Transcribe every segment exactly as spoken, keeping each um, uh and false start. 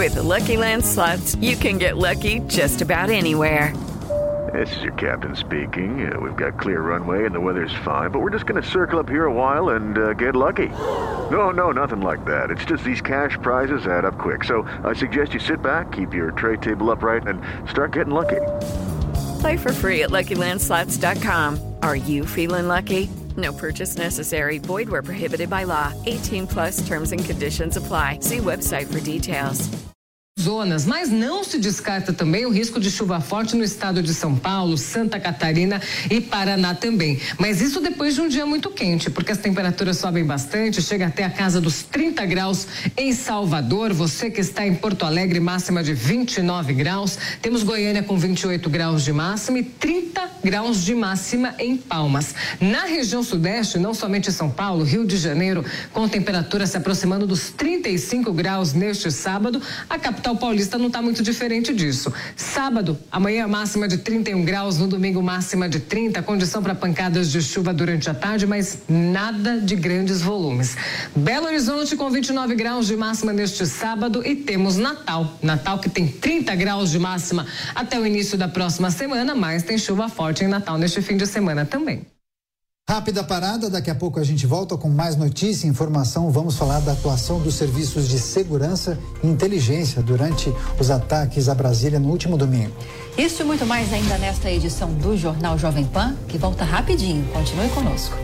With the Lucky Land Slots, you can get lucky just about anywhere. This is your captain speaking. Uh, we've got clear runway and the weather's fine, but we're just going to circle up here a while and uh, get lucky. No, no, nothing like that. It's just these cash prizes add up quick. So I suggest you sit back, keep your tray table upright, and start getting lucky. Play for free at Lucky Land Slots dot com. Are you feeling lucky? No purchase necessary. Void where prohibited by law. eighteen plus terms and conditions apply. See website for details. Zonas, mas não se descarta também o risco de chuva forte no estado de São Paulo, Santa Catarina e Paraná também. Mas isso depois de um dia muito quente, porque as temperaturas sobem bastante, chega até a casa dos trinta graus em Salvador. Você que está em Porto Alegre, máxima de vinte e nove graus. Temos Goiânia com vinte e oito graus de máxima e trinta graus de máxima em Palmas. Na região sudeste, não somente São Paulo, Rio de Janeiro, com temperatura se aproximando dos trinta e cinco graus neste sábado, a capital paulista não está muito diferente disso. Sábado, amanhã máxima de trinta e um graus, no domingo máxima de trinta, condição para pancadas de chuva durante a tarde, mas nada de grandes volumes. Belo Horizonte com vinte e nove graus de máxima neste sábado e temos Natal. Natal que tem trinta graus de máxima até o início da próxima semana, mas tem chuva forte em Natal neste fim de semana também. Rápida parada, daqui a pouco a gente volta com mais notícia e informação. Vamos falar da atuação dos serviços de segurança e inteligência durante os ataques a Brasília no último domingo. Isso e muito mais ainda nesta edição do Jornal Jovem Pan, que volta rapidinho. Continue conosco.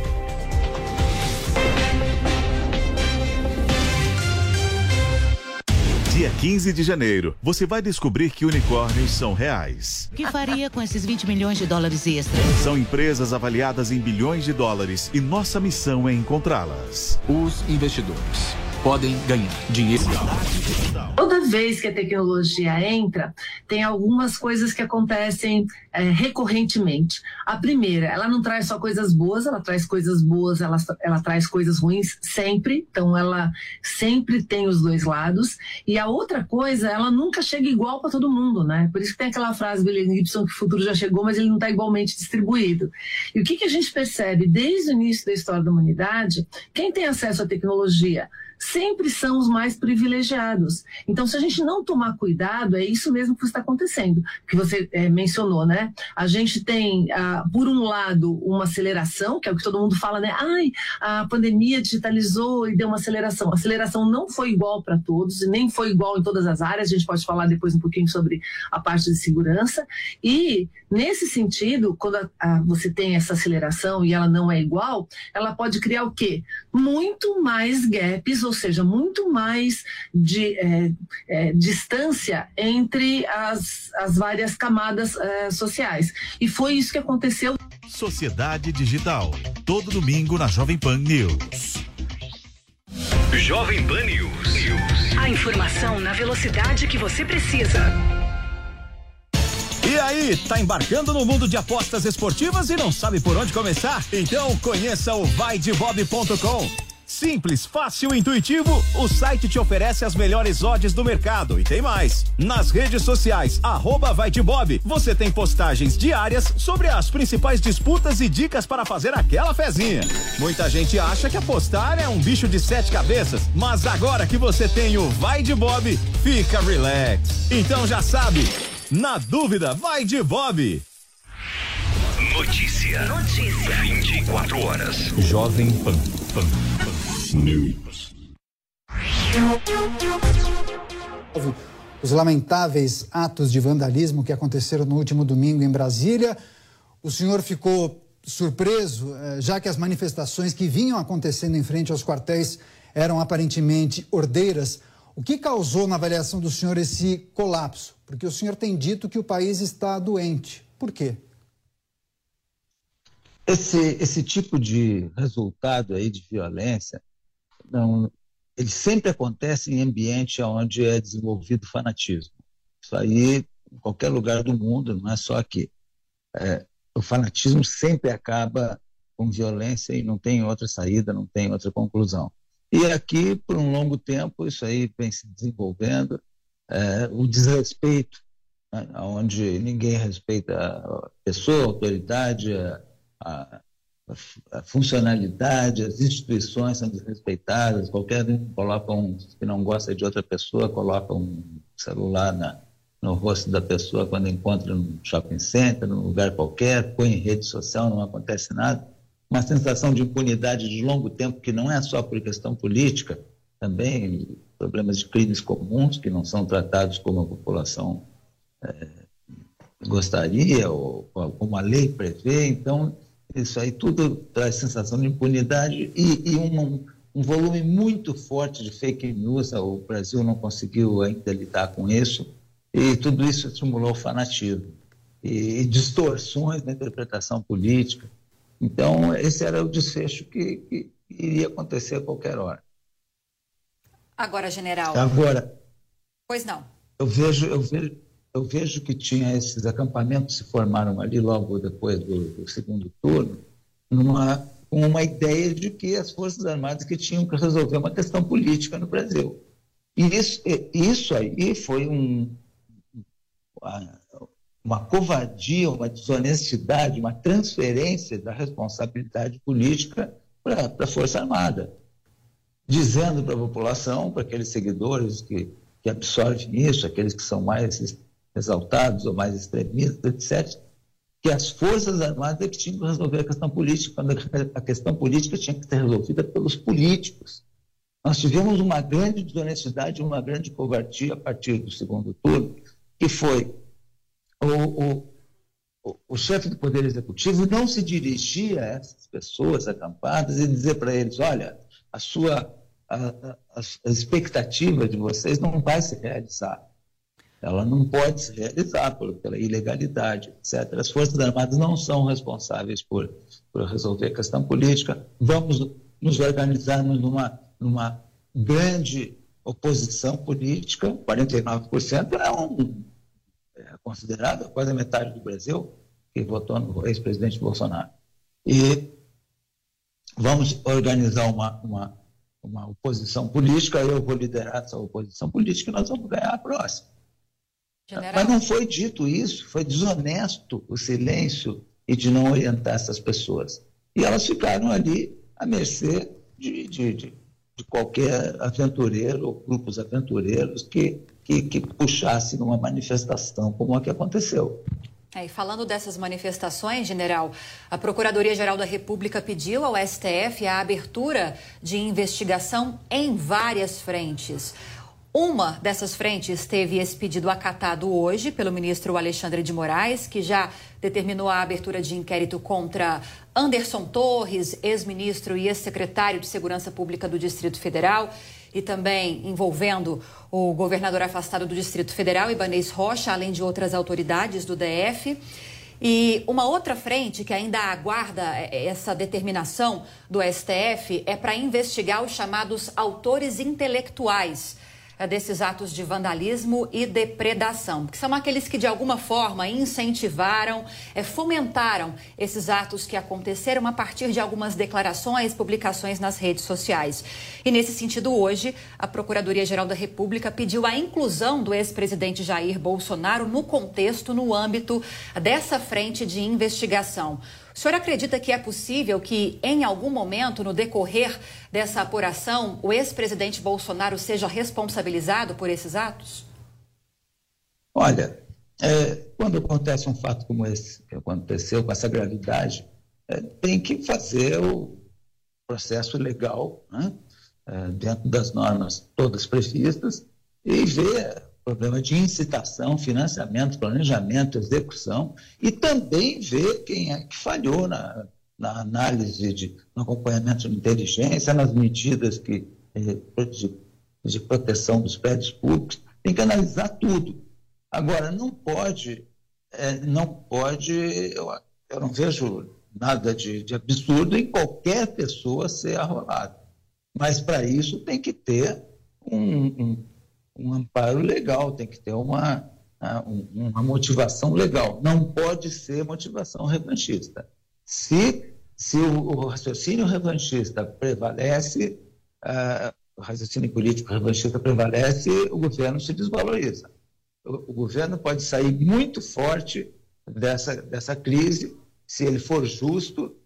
Dia quinze de janeiro, você vai descobrir que unicórnios são reais. O que faria com esses vinte milhões de dólares extras? São empresas avaliadas em bilhões de dólares e nossa missão é encontrá-las. Os investidores podem ganhar dinheiro. Toda vez que a tecnologia entra, tem algumas coisas que acontecem é, recorrentemente. A primeira, ela não traz só coisas boas, ela traz coisas boas, ela, ela traz coisas ruins sempre, então ela sempre tem os dois lados. E a outra coisa, ela nunca chega igual para todo mundo, né? Por isso que tem aquela frase do William Gibson que o futuro já chegou, mas ele não está igualmente distribuído. E o que, que a gente percebe desde o início da história da humanidade? Quem tem acesso à tecnologia sempre são os mais privilegiados. Então, se a gente não tomar cuidado, é isso mesmo que está acontecendo, que você é, mencionou, né? A gente tem, ah, por um lado, uma aceleração, que é o que todo mundo fala, né? Ai, a pandemia digitalizou e deu uma aceleração. A aceleração não foi igual para todos, e nem foi igual em todas as áreas. A gente pode falar depois um pouquinho sobre a parte de segurança. E, nesse sentido, quando a, a, você tem essa aceleração e ela não é igual, ela pode criar o quê? Muito mais gaps, ou seja, muito mais de é, é, distância entre as, as várias camadas é, sociais. E foi isso que aconteceu. Sociedade Digital, todo domingo na Jovem Pan News. Jovem Pan News. A informação na velocidade que você precisa. E aí, tá embarcando no mundo de apostas esportivas e não sabe por onde começar? Então conheça o vai de bob ponto com. Simples, fácil e intuitivo, o site te oferece as melhores odds do mercado e tem mais. Nas redes sociais, arroba vai de Bob, você tem postagens diárias sobre as principais disputas e dicas para fazer aquela fezinha. Muita gente acha que apostar é um bicho de sete cabeças, mas agora que você tem o Vai de Bob, fica relax. Então já sabe, na dúvida, vai de Bob. Notícia. Notícia. vinte e quatro horas. Jovem Pan. Pan. News. Os lamentáveis atos de vandalismo que aconteceram no último domingo em Brasília. O senhor ficou surpreso, já que as manifestações que vinham acontecendo em frente aos quartéis eram aparentemente ordeiras. O que causou na avaliação do senhor esse colapso? Porque o senhor tem dito que o país está doente. Por quê? Esse, esse tipo de resultado aí de violência, não, ele sempre acontece em ambiente onde é desenvolvido fanatismo. Isso aí, em qualquer lugar do mundo, não é só aqui. É, o fanatismo sempre acaba com violência e não tem outra saída, não tem outra conclusão. E aqui, por um longo tempo, isso aí vem se desenvolvendo, é, o desrespeito, né, onde ninguém respeita a pessoa, a autoridade, a, a, a funcionalidade, as instituições são desrespeitadas, qualquer um coloca um, que não gosta de outra pessoa, coloca um celular na, no rosto da pessoa quando encontra no shopping center, num lugar qualquer, põe em rede social, não acontece nada. Uma sensação de impunidade de longo tempo, que não é só por questão política, também problemas de crimes comuns que não são tratados como a população é, gostaria, ou como a lei prevê. Então, isso aí tudo traz sensação de impunidade e, e um, um volume muito forte de fake news. O Brasil não conseguiu ainda lidar com isso, e tudo isso estimulou o fanatismo e, e distorções na interpretação política. Então, esse era o desfecho que, que iria acontecer a qualquer hora. Agora, general... Agora... Pois não. Eu vejo, eu vejo, eu vejo que tinha esses acampamentos que se formaram ali logo depois do, do segundo turno, numa, com uma ideia de que as Forças Armadas que tinham que resolver uma questão política no Brasil. E isso, isso aí foi um... Uma, uma covardia, uma desonestidade, uma transferência da responsabilidade política para a Força Armada, dizendo para a população, para aqueles seguidores que, que absorvem isso, aqueles que são mais exaltados ou mais extremistas, etcétera, que as Forças Armadas é que tinham que resolver a questão política, quando a questão política tinha que ser resolvida pelos políticos. Nós tivemos uma grande desonestidade, uma grande covardia a partir do segundo turno, que foi O, o, o chefe do Poder Executivo não se dirigia a essas pessoas acampadas e dizer para eles, olha, a sua a, a, a expectativa de vocês não vai se realizar. Ela não pode se realizar por, pela ilegalidade, etcétera. As Forças Armadas não são responsáveis por, por resolver a questão política. Vamos nos organizarmos numa, numa grande oposição política. quarenta e nove por cento é um... é considerado quase a metade do Brasil que votou no ex-presidente Bolsonaro. E vamos organizar uma, uma, uma oposição política, eu vou liderar essa oposição política e nós vamos ganhar a próxima. General. Mas não foi dito isso, foi desonesto o silêncio e de não orientar essas pessoas. E elas ficaram ali à mercê de, de, de, de qualquer aventureiro ou grupos aventureiros que Que, que puxasse numa manifestação como a que aconteceu. É, e falando dessas manifestações, general, a Procuradoria-Geral da República pediu ao S T F a abertura de investigação em várias frentes. Uma dessas frentes teve esse pedido acatado hoje pelo ministro Alexandre de Moraes, que já determinou a abertura de inquérito contra Anderson Torres, ex-ministro e ex-secretário de Segurança Pública do Distrito Federal, e também envolvendo o governador afastado do Distrito Federal, Ibanez Rocha, além de outras autoridades do D F. E uma outra frente que ainda aguarda essa determinação do S T F é para investigar os chamados autores intelectuais desses atos de vandalismo e depredação, que são aqueles que de alguma forma incentivaram, é, fomentaram esses atos que aconteceram a partir de algumas declarações, publicações nas redes sociais. E nesse sentido, hoje, a Procuradoria-Geral da República pediu a inclusão do ex-presidente Jair Bolsonaro no contexto, no âmbito dessa frente de investigação. O senhor acredita que é possível que, em algum momento, no decorrer dessa apuração, o ex-presidente Bolsonaro seja responsabilizado por esses atos? Olha, é, quando acontece um fato como esse, que aconteceu com essa gravidade, é, tem que fazer o processo legal, né, é, dentro das normas todas previstas, e ver problema de incitação, financiamento, planejamento, execução, e também ver quem é que falhou na, na análise, de, no acompanhamento de inteligência, nas medidas que, de, de proteção dos prédios públicos. Tem que analisar tudo. Agora, não pode, é, não pode, eu, eu não vejo nada de, de absurdo em qualquer pessoa ser arrolada. Mas, para isso, tem que ter um... um um amparo legal, tem que ter uma, uma motivação legal. Não pode ser motivação revanchista. Se, se o, o raciocínio revanchista prevalece, uh, o raciocínio político revanchista prevalece, o governo se desvaloriza. O, o governo pode sair muito forte dessa, dessa crise se ele for justo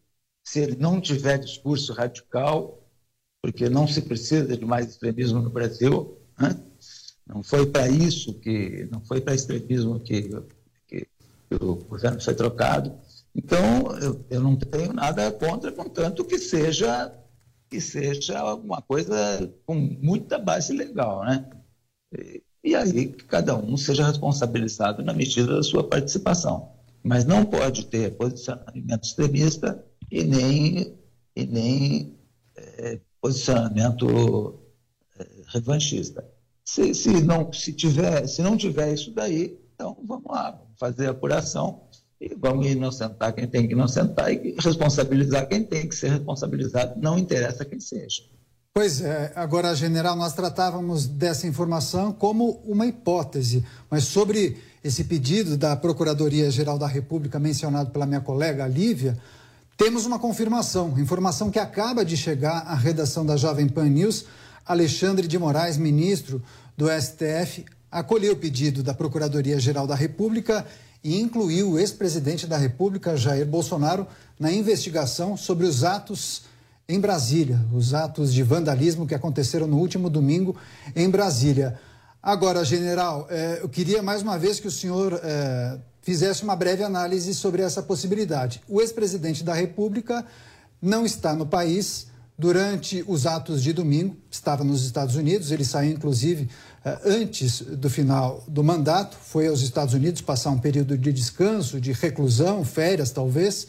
se ele não tiver discurso radical, porque não se precisa de mais extremismo no Brasil, né? Não foi para isso que, não foi para extremismo que, que, que o governo foi trocado. Então, eu, eu não tenho nada contra, contanto que seja, que seja alguma coisa com muita base legal, né? E, e aí que cada um seja responsabilizado na medida da sua participação. Mas não pode ter posicionamento extremista e nem, e nem é, posicionamento é, revanchista. Se, se, não, se, tiver, se não tiver isso daí, então vamos lá, vamos fazer a apuração e vamos inocentar quem tem que inocentar e responsabilizar quem tem que ser responsabilizado, não interessa quem seja. Pois é, agora, general, nós tratávamos dessa informação como uma hipótese, mas sobre esse pedido da Procuradoria-Geral da República mencionado pela minha colega, a Lívia, temos uma confirmação, informação que acaba de chegar à redação da Jovem Pan News. Alexandre de Moraes, ministro do S T F, acolheu o pedido da Procuradoria-Geral da República e incluiu o ex-presidente da República, Jair Bolsonaro, na investigação sobre os atos em Brasília, os atos de vandalismo que aconteceram no último domingo em Brasília. Agora, general, eh, eu queria mais uma vez que o senhor eh, fizesse uma breve análise sobre essa possibilidade. O ex-presidente da República não está no país durante os atos de domingo, estava nos Estados Unidos, ele saiu inclusive antes do final do mandato, foi aos Estados Unidos passar um período de descanso, de reclusão, férias talvez.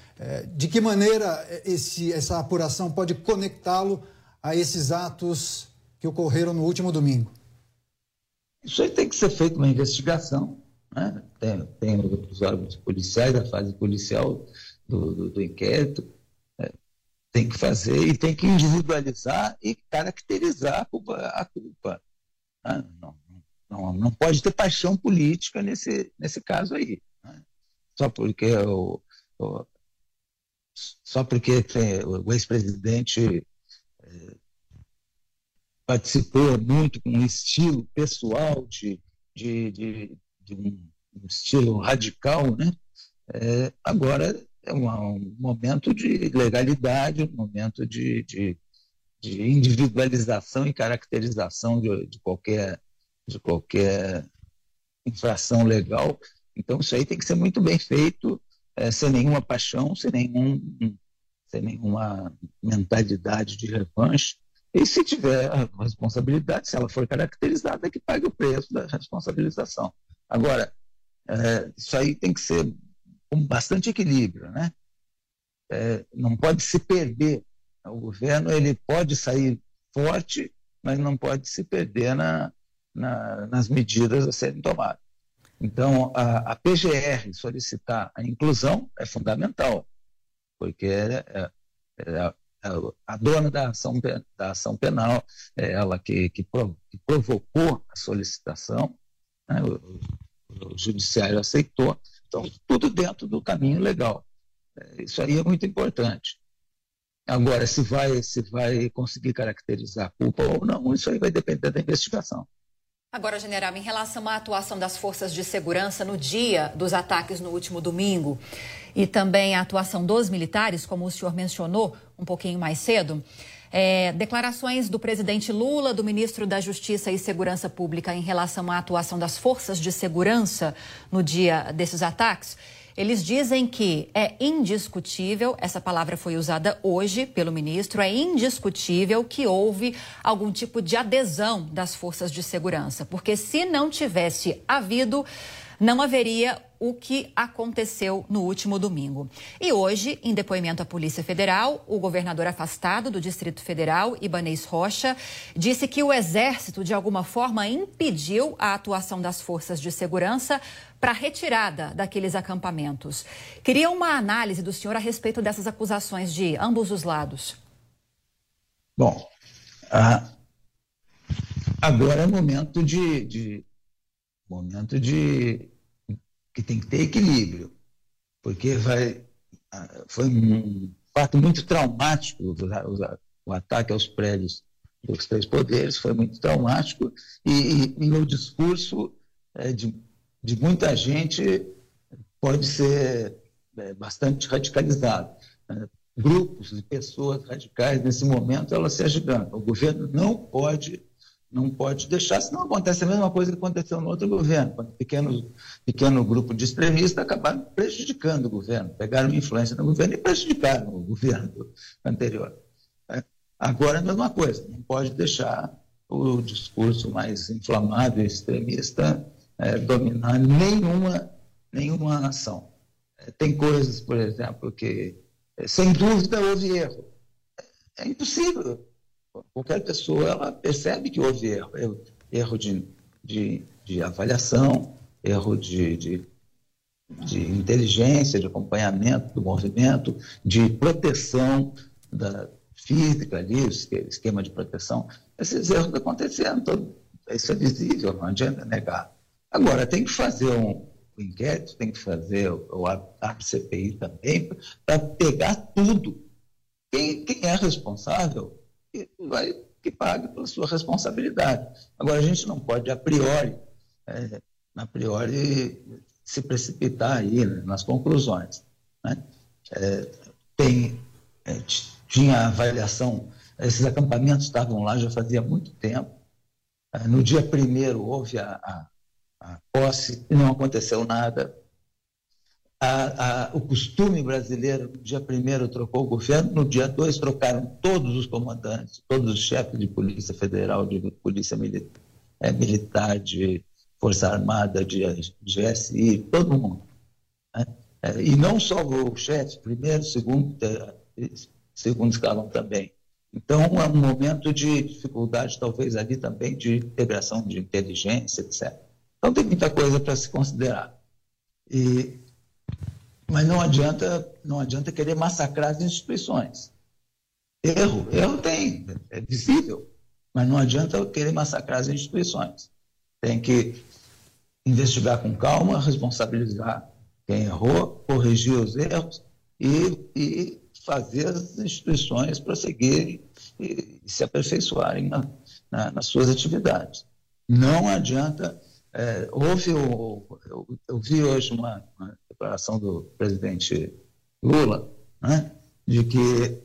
De que maneira esse, essa apuração pode conectá-lo a esses atos que ocorreram no último domingo? Isso aí tem que ser feita uma investigação, né? Tem, tem os órgãos policiais, a fase policial do, do, do inquérito, tem que fazer e tem que individualizar e caracterizar a culpa. A culpa. Não, não, não pode ter paixão política nesse, nesse caso aí. Né? Só porque, o, o, só porque o ex-presidente é, participou muito com um estilo pessoal, de, de, de, de um, um estilo radical, né? É, agora é um, um momento de legalidade, um momento de, de, de individualização e caracterização de, de, qualquer, de qualquer infração legal. Então, isso aí tem que ser muito bem feito, é, sem nenhuma paixão, sem, nenhum, sem nenhuma mentalidade de revanche. E se tiver a responsabilidade, se ela for caracterizada, é que pague o preço da responsabilização. Agora, é, isso aí tem que ser com bastante equilíbrio, né? É, não pode se perder. O governo ele pode sair forte, mas não pode se perder na, na, nas medidas a serem tomadas. Então, a, a P G R solicitar a inclusão é fundamental, porque é, é, é a dona da ação, da ação penal, é ela que, que, que provocou a solicitação, né? o, o judiciário aceitou. Então, tudo dentro do caminho legal. Isso aí é muito importante. Agora, se vai, se vai conseguir caracterizar a culpa ou não, isso aí vai depender da investigação. Agora, general, em relação à atuação das forças de segurança no dia dos ataques no último domingo e também a atuação dos militares, como o senhor mencionou um pouquinho mais cedo, é, declarações do presidente Lula, do ministro da Justiça e Segurança Pública em relação à atuação das forças de segurança no dia desses ataques, eles dizem que é indiscutível, essa palavra foi usada hoje pelo ministro, é indiscutível que houve algum tipo de adesão das forças de segurança, porque se não tivesse havido, não haveria o que aconteceu no último domingo. E hoje, em depoimento à Polícia Federal, o governador afastado do Distrito Federal, Ibanez Rocha, disse que o Exército, de alguma forma, impediu a atuação das forças de segurança para a retirada daqueles acampamentos. Queria uma análise do senhor a respeito dessas acusações de ambos os lados. Bom, ah, agora é momento de... de... momento de que tem que ter equilíbrio, porque vai, foi um fato muito traumático, o ataque aos prédios dos três poderes foi muito traumático e, e, e o discurso é, de, de muita gente pode ser é, bastante radicalizado. grupos e pessoas radicais nesse momento, ela se agiganta. O governo não pode, não pode deixar, senão acontece a mesma coisa que aconteceu no outro governo, quando pequeno, pequeno grupo de extremistas acabaram prejudicando o governo, pegaram influência no governo e prejudicaram o governo anterior. Agora é a mesma coisa, não pode deixar o discurso mais inflamado e extremista é, dominar nenhuma, nenhuma nação. É, tem coisas, por exemplo, que sem dúvida houve erro. É impossível. Qualquer pessoa ela percebe que houve erro. Erro, erro de, de, de avaliação, erro de, de, de inteligência, de acompanhamento do movimento, de proteção da física ali, o esquema de proteção. Esses erros aconteceram, todo, isso é visível, não adianta negar. Agora, tem que fazer um o inquérito, tem que fazer o, a C P I também, para pegar tudo. Quem, quem é responsável, vai que pague pela sua responsabilidade. Agora, a gente não pode, a priori, é, a priori se precipitar aí, né, nas conclusões. Né? É, tem, é, tinha avaliação, esses acampamentos estavam lá já fazia muito tempo. É, no dia primeiro houve a, a a posse e não aconteceu nada. A, a, o costume brasileiro, no dia primeiro trocou o governo, no dia dois trocaram todos os comandantes, todos os chefes de polícia federal, de polícia militar, é, militar de Força Armada, de G S I, todo mundo. Né? É, e não só o chefe, primeiro, segundo, segundo escalão também. Então, é um momento de dificuldade, talvez ali também, de integração de inteligência, etcétera. Então, tem muita coisa para se considerar. E, mas não adianta, não adianta querer massacrar as instituições. Erro, erro tem, é visível, mas não adianta querer massacrar as instituições. Tem que investigar com calma, responsabilizar quem errou, corrigir os erros e, e fazer as instituições prosseguirem e, e se aperfeiçoarem na, na, nas suas atividades. Não adianta... É, houve, o, eu, eu vi hoje uma, uma declaração do presidente Lula, né, de que,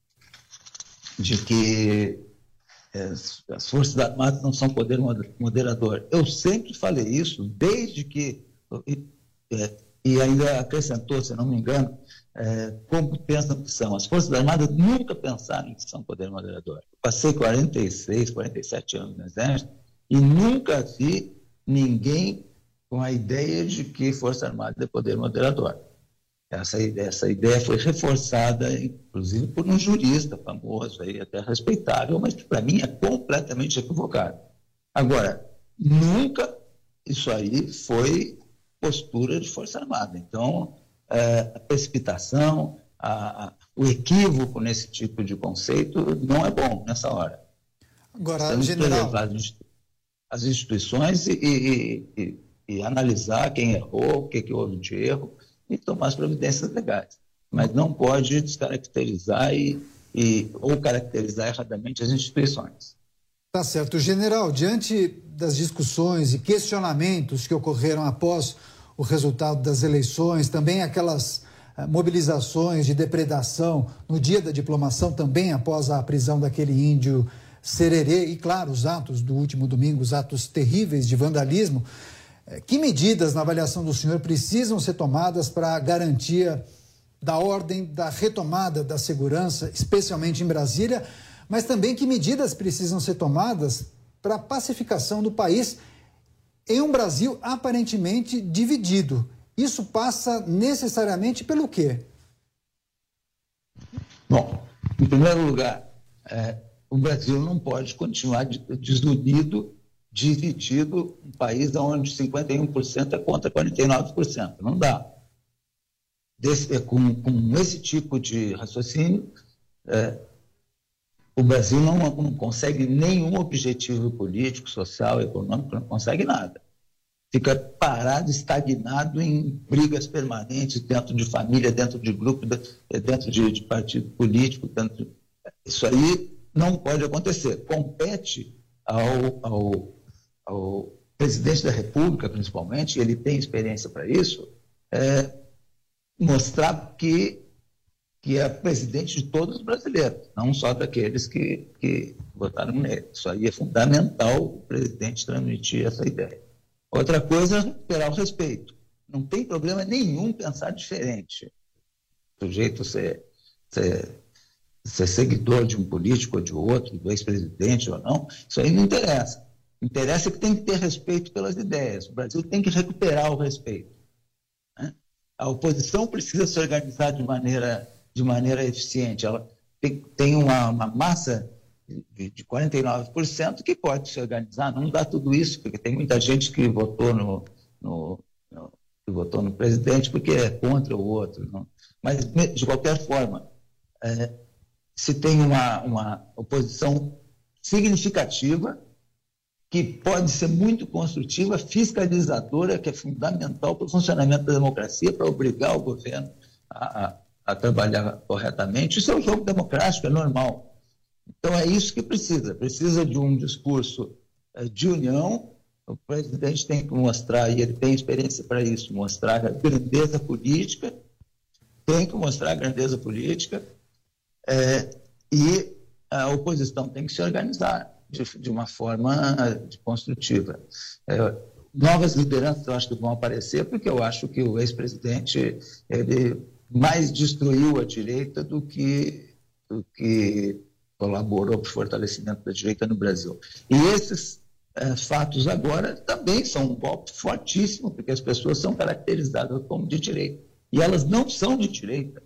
de que é, as Forças Armadas não são poder moderador. Eu sempre falei isso, desde que, e, é, e ainda acrescentou, se não me engano, é, como pensam que são. As Forças Armadas nunca pensaram que são poder moderador. Eu passei quarenta e seis, quarenta e sete anos no Exército e nunca vi ninguém com a ideia de que Força Armada é poder moderador. Essa, essa ideia foi reforçada, inclusive, por um jurista famoso, aí, até respeitável, mas que, para mim, é completamente equivocado. Agora, nunca isso aí foi postura de Força Armada. Então, é, a precipitação, a, a, o equívoco nesse tipo de conceito não é bom nessa hora. Agora, general... as instituições e, e, e, e analisar quem errou, o que, que houve de erro e tomar as providências legais. Mas não pode descaracterizar e, e, ou caracterizar erradamente as instituições. Tá certo. General, diante das discussões e questionamentos que ocorreram após o resultado das eleições, também aquelas uh, mobilizações de depredação no dia da diplomação, também após a prisão daquele índio Sererê, e claro, os atos do último domingo, os atos terríveis de vandalismo, que medidas, na avaliação do senhor, precisam ser tomadas para a garantia da ordem, da retomada da segurança, especialmente em Brasília, mas também que medidas precisam ser tomadas para a pacificação do país em um Brasil aparentemente dividido? Isso passa necessariamente pelo quê? Bom, em primeiro lugar, é... o Brasil não pode continuar desunido, dividido, um país onde cinquenta e um por cento é contra quarenta e nove por cento. Não dá. Desse, com, com esse tipo de raciocínio, é, o Brasil não, não consegue nenhum objetivo político, social, econômico, não consegue nada. Fica parado, estagnado em brigas permanentes dentro de família, dentro de grupo, dentro de, de partido político. Dentro de... Isso aí não pode acontecer. Compete ao, ao, ao presidente da República, principalmente, ele tem experiência para isso, é, mostrar que, que é presidente de todos os brasileiros, não só daqueles que, que votaram nele. Isso aí é fundamental o presidente transmitir essa ideia. Outra coisa é recuperar o respeito. Não tem problema nenhum pensar diferente. O sujeito ser, ser, ser seguidor de um político ou de outro, do ex-presidente ou não, isso aí não interessa. Interessa que tem que ter respeito pelas ideias. O Brasil tem que recuperar o respeito. Né? A oposição precisa se organizar de maneira, de maneira eficiente. Ela tem, tem uma, uma massa de, de quarenta e nove por cento que pode se organizar. Não dá tudo isso, porque tem muita gente que votou no, no, no, que votou no presidente porque é contra o outro. Não? Mas, de qualquer forma, é, se tem uma, uma oposição significativa, que pode ser muito construtiva, fiscalizadora, que é fundamental para o funcionamento da democracia, para obrigar o governo a, a, a trabalhar corretamente. Isso é um jogo democrático, é normal. Então é isso que precisa. Precisa de um discurso de união. O presidente tem que mostrar, e ele tem experiência para isso, mostrar a grandeza política, tem que mostrar a grandeza política, é, e a oposição tem que se organizar De, de uma forma de construtiva. É, novas lideranças eu acho que vão aparecer, porque eu acho que o ex-presidente ele mais destruiu a direita do que, do que colaborou para o fortalecimento da direita no Brasil. E esses é, fatos agora também são um golpe fortíssimo, porque as pessoas são caracterizadas como de direita. E elas não são de direita.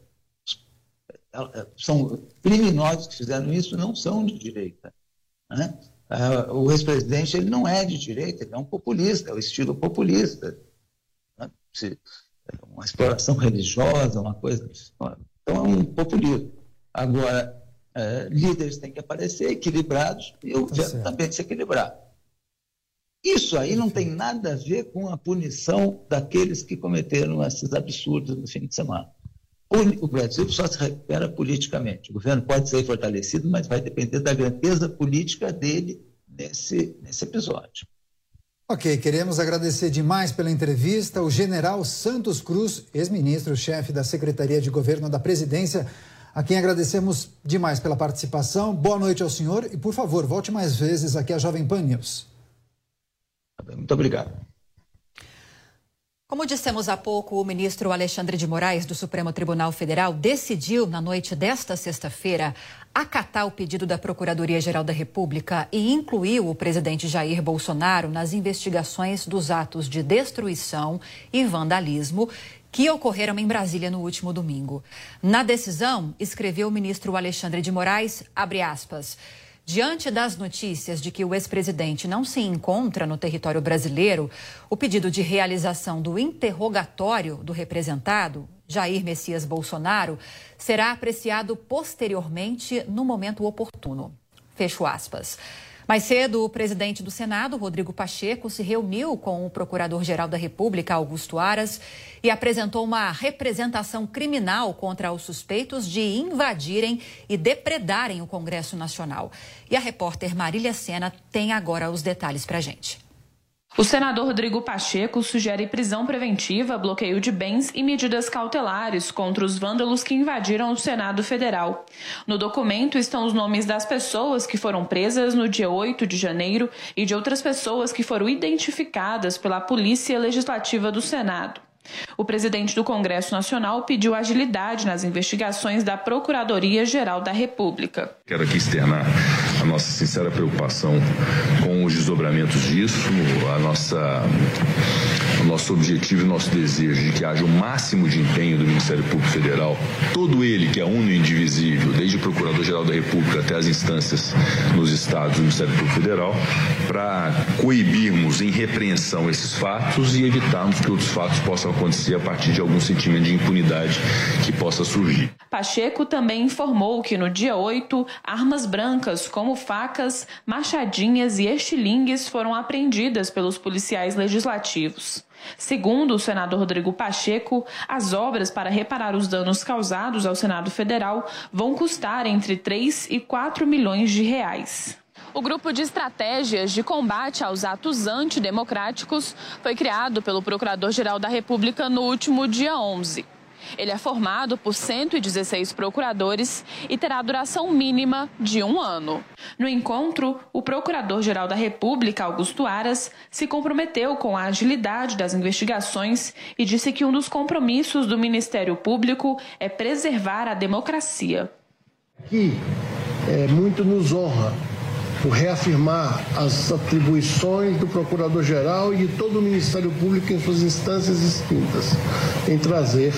São criminosos que fizeram isso, não são de direita. Né? Uh, o ex-presidente ele não é de direita, ele é um populista, é o estilo populista. Né? Se, uma exploração religiosa, uma coisa... Então é um populismo. Agora, uh, líderes têm que aparecer equilibrados e o governo também tem que se equilibrar. Isso aí não tem nada a ver com a punição daqueles que cometeram esses absurdos no fim de semana. O Brasil só se recupera politicamente. O governo pode ser fortalecido, mas vai depender da grandeza política dele nesse, nesse episódio. Ok, queremos agradecer demais pela entrevista o general Santos Cruz, ex-ministro-chefe da Secretaria de Governo da Presidência, a quem agradecemos demais pela participação. Boa noite ao senhor e, por favor, volte mais vezes aqui à Jovem Pan News. Muito obrigado. Como dissemos há pouco, o ministro Alexandre de Moraes, do Supremo Tribunal Federal, decidiu, na noite desta sexta-feira, acatar o pedido da Procuradoria-Geral da República e incluiu o presidente Jair Bolsonaro nas investigações dos atos de destruição e vandalismo que ocorreram em Brasília no último domingo. Na decisão, escreveu o ministro Alexandre de Moraes, abre aspas, diante das notícias de que o ex-presidente não se encontra no território brasileiro, o pedido de realização do interrogatório do representado, Jair Messias Bolsonaro, será apreciado posteriormente no momento oportuno. Fecho aspas. Mais cedo, o presidente do Senado, Rodrigo Pacheco, se reuniu com o Procurador-Geral da República, Augusto Aras, e apresentou uma representação criminal contra os suspeitos de invadirem e depredarem o Congresso Nacional. E a repórter Marília Sena tem agora os detalhes para a gente. O senador Rodrigo Pacheco sugere prisão preventiva, bloqueio de bens e medidas cautelares contra os vândalos que invadiram o Senado Federal. No documento estão os nomes das pessoas que foram presas no dia oito de janeiro e de outras pessoas que foram identificadas pela Polícia Legislativa do Senado. O presidente do Congresso Nacional pediu agilidade nas investigações da Procuradoria-Geral da República. Quero aqui externar a nossa sincera preocupação com os desdobramentos disso, a nossa, o nosso objetivo e o nosso desejo de que haja o máximo de empenho do Ministério Público Federal, todo ele que é uno e indivisível, desde o Procurador-Geral da República até as instâncias nos estados do Ministério Público Federal, para coibirmos em repreensão esses fatos e evitarmos que outros fatos possam acontecer a partir de algum sentimento de impunidade que possa surgir. Pacheco também informou que no dia oito, armas brancas como facas, machadinhas e estilingues foram apreendidas pelos policiais legislativos. Segundo o senador Rodrigo Pacheco, as obras para reparar os danos causados ao Senado Federal vão custar entre três e quatro milhões de reais. O grupo de estratégias de combate aos atos antidemocráticos foi criado pelo Procurador-Geral da República no último dia onze. Ele é formado por cento e dezesseis procuradores e terá duração mínima de um ano. No encontro, o Procurador-Geral da República, Augusto Aras, se comprometeu com a agilidade das investigações e disse que um dos compromissos do Ministério Público é preservar a democracia. Que é, muito nos honra por reafirmar as atribuições do Procurador-Geral e de todo o Ministério Público em suas instâncias distintas, em trazer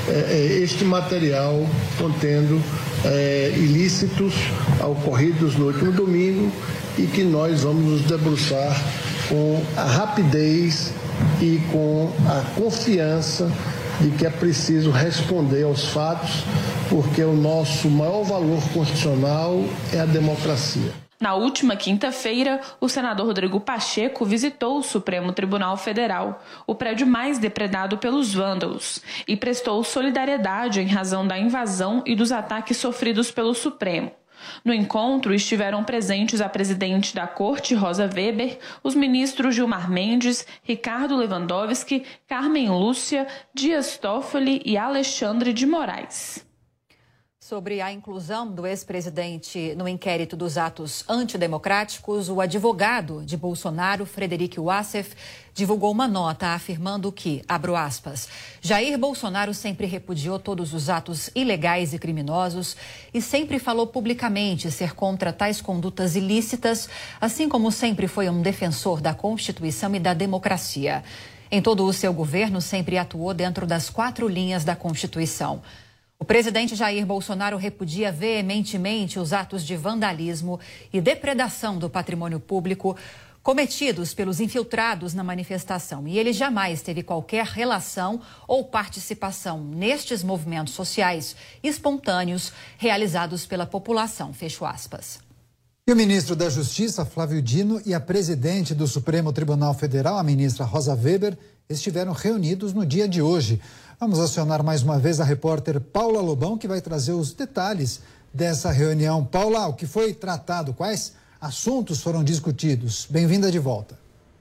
é, este material contendo é, ilícitos ocorridos no último domingo e que nós vamos nos debruçar com a rapidez e com a confiança de que é preciso responder aos fatos, porque o nosso maior valor constitucional é a democracia. Na última quinta-feira, o senador Rodrigo Pacheco visitou o Supremo Tribunal Federal, o prédio mais depredado pelos vândalos, e prestou solidariedade em razão da invasão e dos ataques sofridos pelo Supremo. No encontro, estiveram presentes a presidente da Corte, Rosa Weber, os ministros Gilmar Mendes, Ricardo Lewandowski, Carmen Lúcia, Dias Toffoli e Alexandre de Moraes. Sobre a inclusão do ex-presidente no inquérito dos atos antidemocráticos, o advogado de Bolsonaro, Frederic Wassef, divulgou uma nota afirmando que, abro aspas, Jair Bolsonaro sempre repudiou todos os atos ilegais e criminosos e sempre falou publicamente ser contra tais condutas ilícitas, assim como sempre foi um defensor da Constituição e da democracia. Em todo o seu governo, sempre atuou dentro das quatro linhas da Constituição. O presidente Jair Bolsonaro repudia veementemente os atos de vandalismo e depredação do patrimônio público cometidos pelos infiltrados na manifestação. E ele jamais teve qualquer relação ou participação nestes movimentos sociais espontâneos realizados pela população. Fecho aspas. E o ministro da Justiça, Flávio Dino, e a presidente do Supremo Tribunal Federal, a ministra Rosa Weber, estiveram reunidos no dia de hoje. Vamos acionar mais uma vez a repórter Paula Lobão, que vai trazer os detalhes dessa reunião. Paula, o que foi tratado? Quais assuntos foram discutidos? Bem-vinda de volta.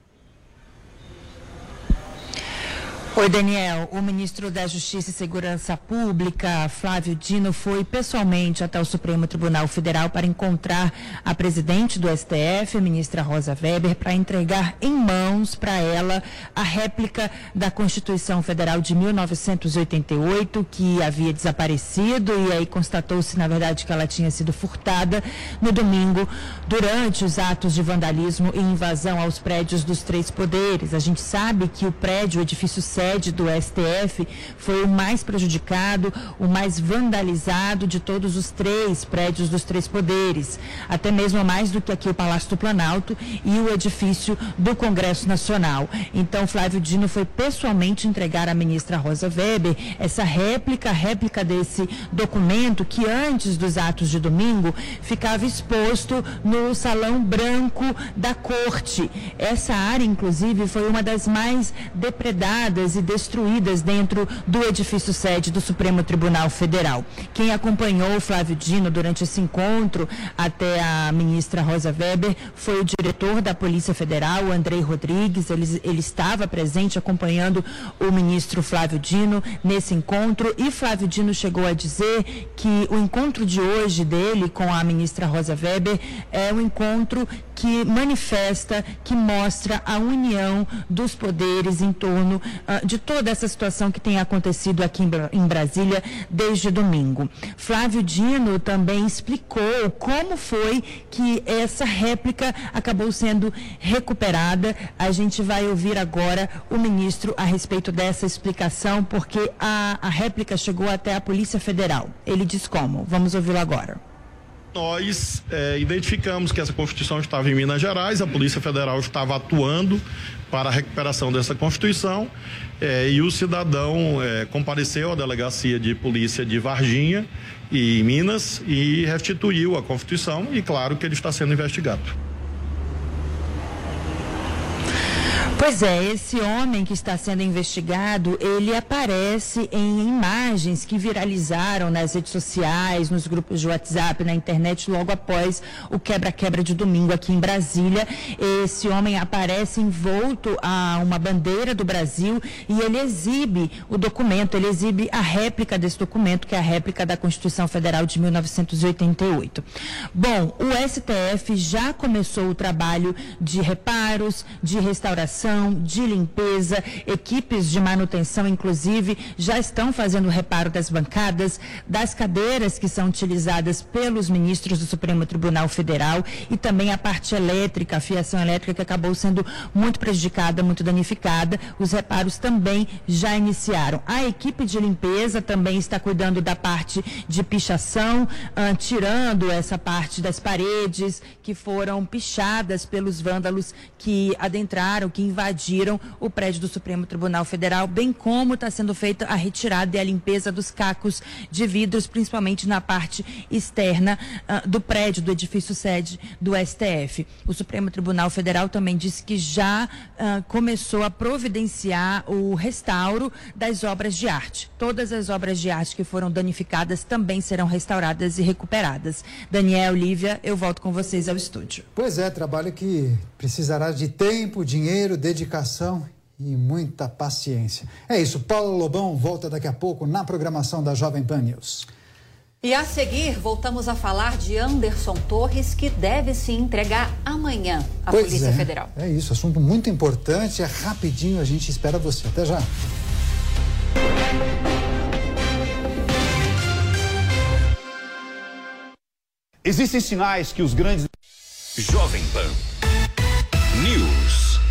Oi, Daniel. O ministro da Justiça e Segurança Pública, Flávio Dino, foi pessoalmente até o Supremo Tribunal Federal para encontrar a presidente do S T F, a ministra Rosa Weber, para entregar em mãos para ela a réplica da Constituição Federal de mil novecentos e oitenta e oito, que havia desaparecido, e aí constatou-se, na verdade, que ela tinha sido furtada no domingo durante os atos de vandalismo e invasão aos prédios dos três poderes. A gente sabe que o prédio, o edifício sede do S T F, foi o mais prejudicado, o mais vandalizado de todos os três prédios dos três poderes, até mesmo mais do que aqui o Palácio do Planalto e o edifício do Congresso Nacional. Então, Flávio Dino foi pessoalmente entregar à ministra Rosa Weber essa réplica, réplica desse documento que antes dos atos de domingo ficava exposto no Salão Branco da Corte. Essa área, inclusive, foi uma das mais depredadas e destruídas dentro do edifício sede do Supremo Tribunal Federal. Quem acompanhou o Flávio Dino durante esse encontro até a ministra Rosa Weber foi o diretor da Polícia Federal, Andrei Rodrigues. Ele, ele estava presente acompanhando o ministro Flávio Dino nesse encontro, e Flávio Dino chegou a dizer que o encontro de hoje dele com a ministra Rosa Weber é um encontro que manifesta, que mostra a união dos poderes em torno uh, de toda essa situação que tem acontecido aqui em, em Brasília desde domingo. Flávio Dino também explicou como foi que essa réplica acabou sendo recuperada. A gente vai ouvir agora o ministro a respeito dessa explicação, porque a, a réplica chegou até a Polícia Federal. Ele diz como. Vamos ouvi-lo agora. Nós é, identificamos que essa Constituição estava em Minas Gerais, a Polícia Federal estava atuando para a recuperação dessa Constituição, é, e o cidadão é, compareceu à delegacia de polícia de Varginha, e Minas, e restituiu a Constituição, e claro que ele está sendo investigado. Pois é, esse homem que está sendo investigado, ele aparece em imagens que viralizaram nas redes sociais, nos grupos de WhatsApp, na internet, logo após o quebra-quebra de domingo aqui em Brasília. Esse homem aparece envolto a uma bandeira do Brasil e ele exibe o documento, ele exibe a réplica desse documento, que é a réplica da Constituição Federal de mil novecentos e oitenta e oito. Bom, o S T F já começou o trabalho de reparos, de restauração, de limpeza, equipes de manutenção, inclusive, já estão fazendo o reparo das bancadas, das cadeiras que são utilizadas pelos ministros do Supremo Tribunal Federal e também a parte elétrica, a fiação elétrica que acabou sendo muito prejudicada, muito danificada. Os reparos também já iniciaram. A equipe de limpeza também está cuidando da parte de pichação, ah, tirando essa parte das paredes que foram pichadas pelos vândalos que adentraram, que invadiram o prédio do Supremo Tribunal Federal, bem como está sendo feita a retirada e a limpeza dos cacos de vidros, principalmente na parte externa uh, do prédio, do edifício sede do S T F. O Supremo Tribunal Federal também disse que já uh, começou a providenciar o restauro das obras de arte. Todas as obras de arte que foram danificadas também serão restauradas e recuperadas. Daniel, Lívia, eu volto com vocês ao estúdio. Pois é, trabalho que precisará de tempo, dinheiro, dedicação e muita paciência. É isso, Paulo Lobão volta daqui a pouco na programação da Jovem Pan News. E a seguir, voltamos a falar de Anderson Torres, que deve se entregar amanhã à pois Polícia é, Federal. É isso, assunto muito importante, é rapidinho, a gente espera você. Até já. Existem sinais que os grandes... Jovem Pan News.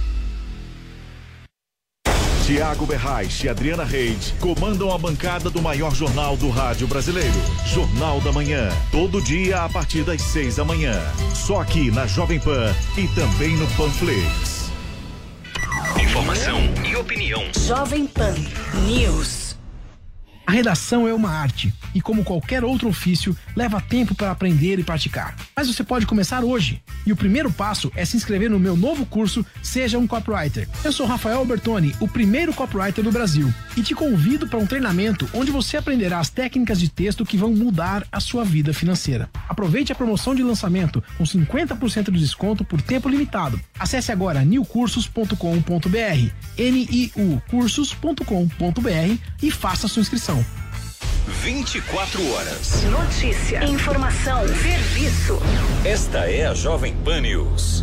Tiago Berrais e Adriana Reid comandam a bancada do maior jornal do rádio brasileiro. Jornal da Manhã. Todo dia a partir das seis da manhã. Só aqui na Jovem Pan e também no Panflix. Informação e opinião. Jovem Pan News. A redação é uma arte e, como qualquer outro ofício, leva tempo para aprender e praticar. Mas você pode começar hoje. E o primeiro passo é se inscrever no meu novo curso Seja um Copywriter. Eu sou Rafael Bertoni, o primeiro copywriter do Brasil, e te convido para um treinamento onde você aprenderá as técnicas de texto que vão mudar a sua vida financeira. Aproveite a promoção de lançamento com cinquenta por cento de desconto por tempo limitado. Acesse agora new cursos ponto com ponto br, N I U cursos ponto com ponto br e faça sua inscrição. vinte e quatro horas. Notícia, informação, serviço. Esta é a Jovem Pan News.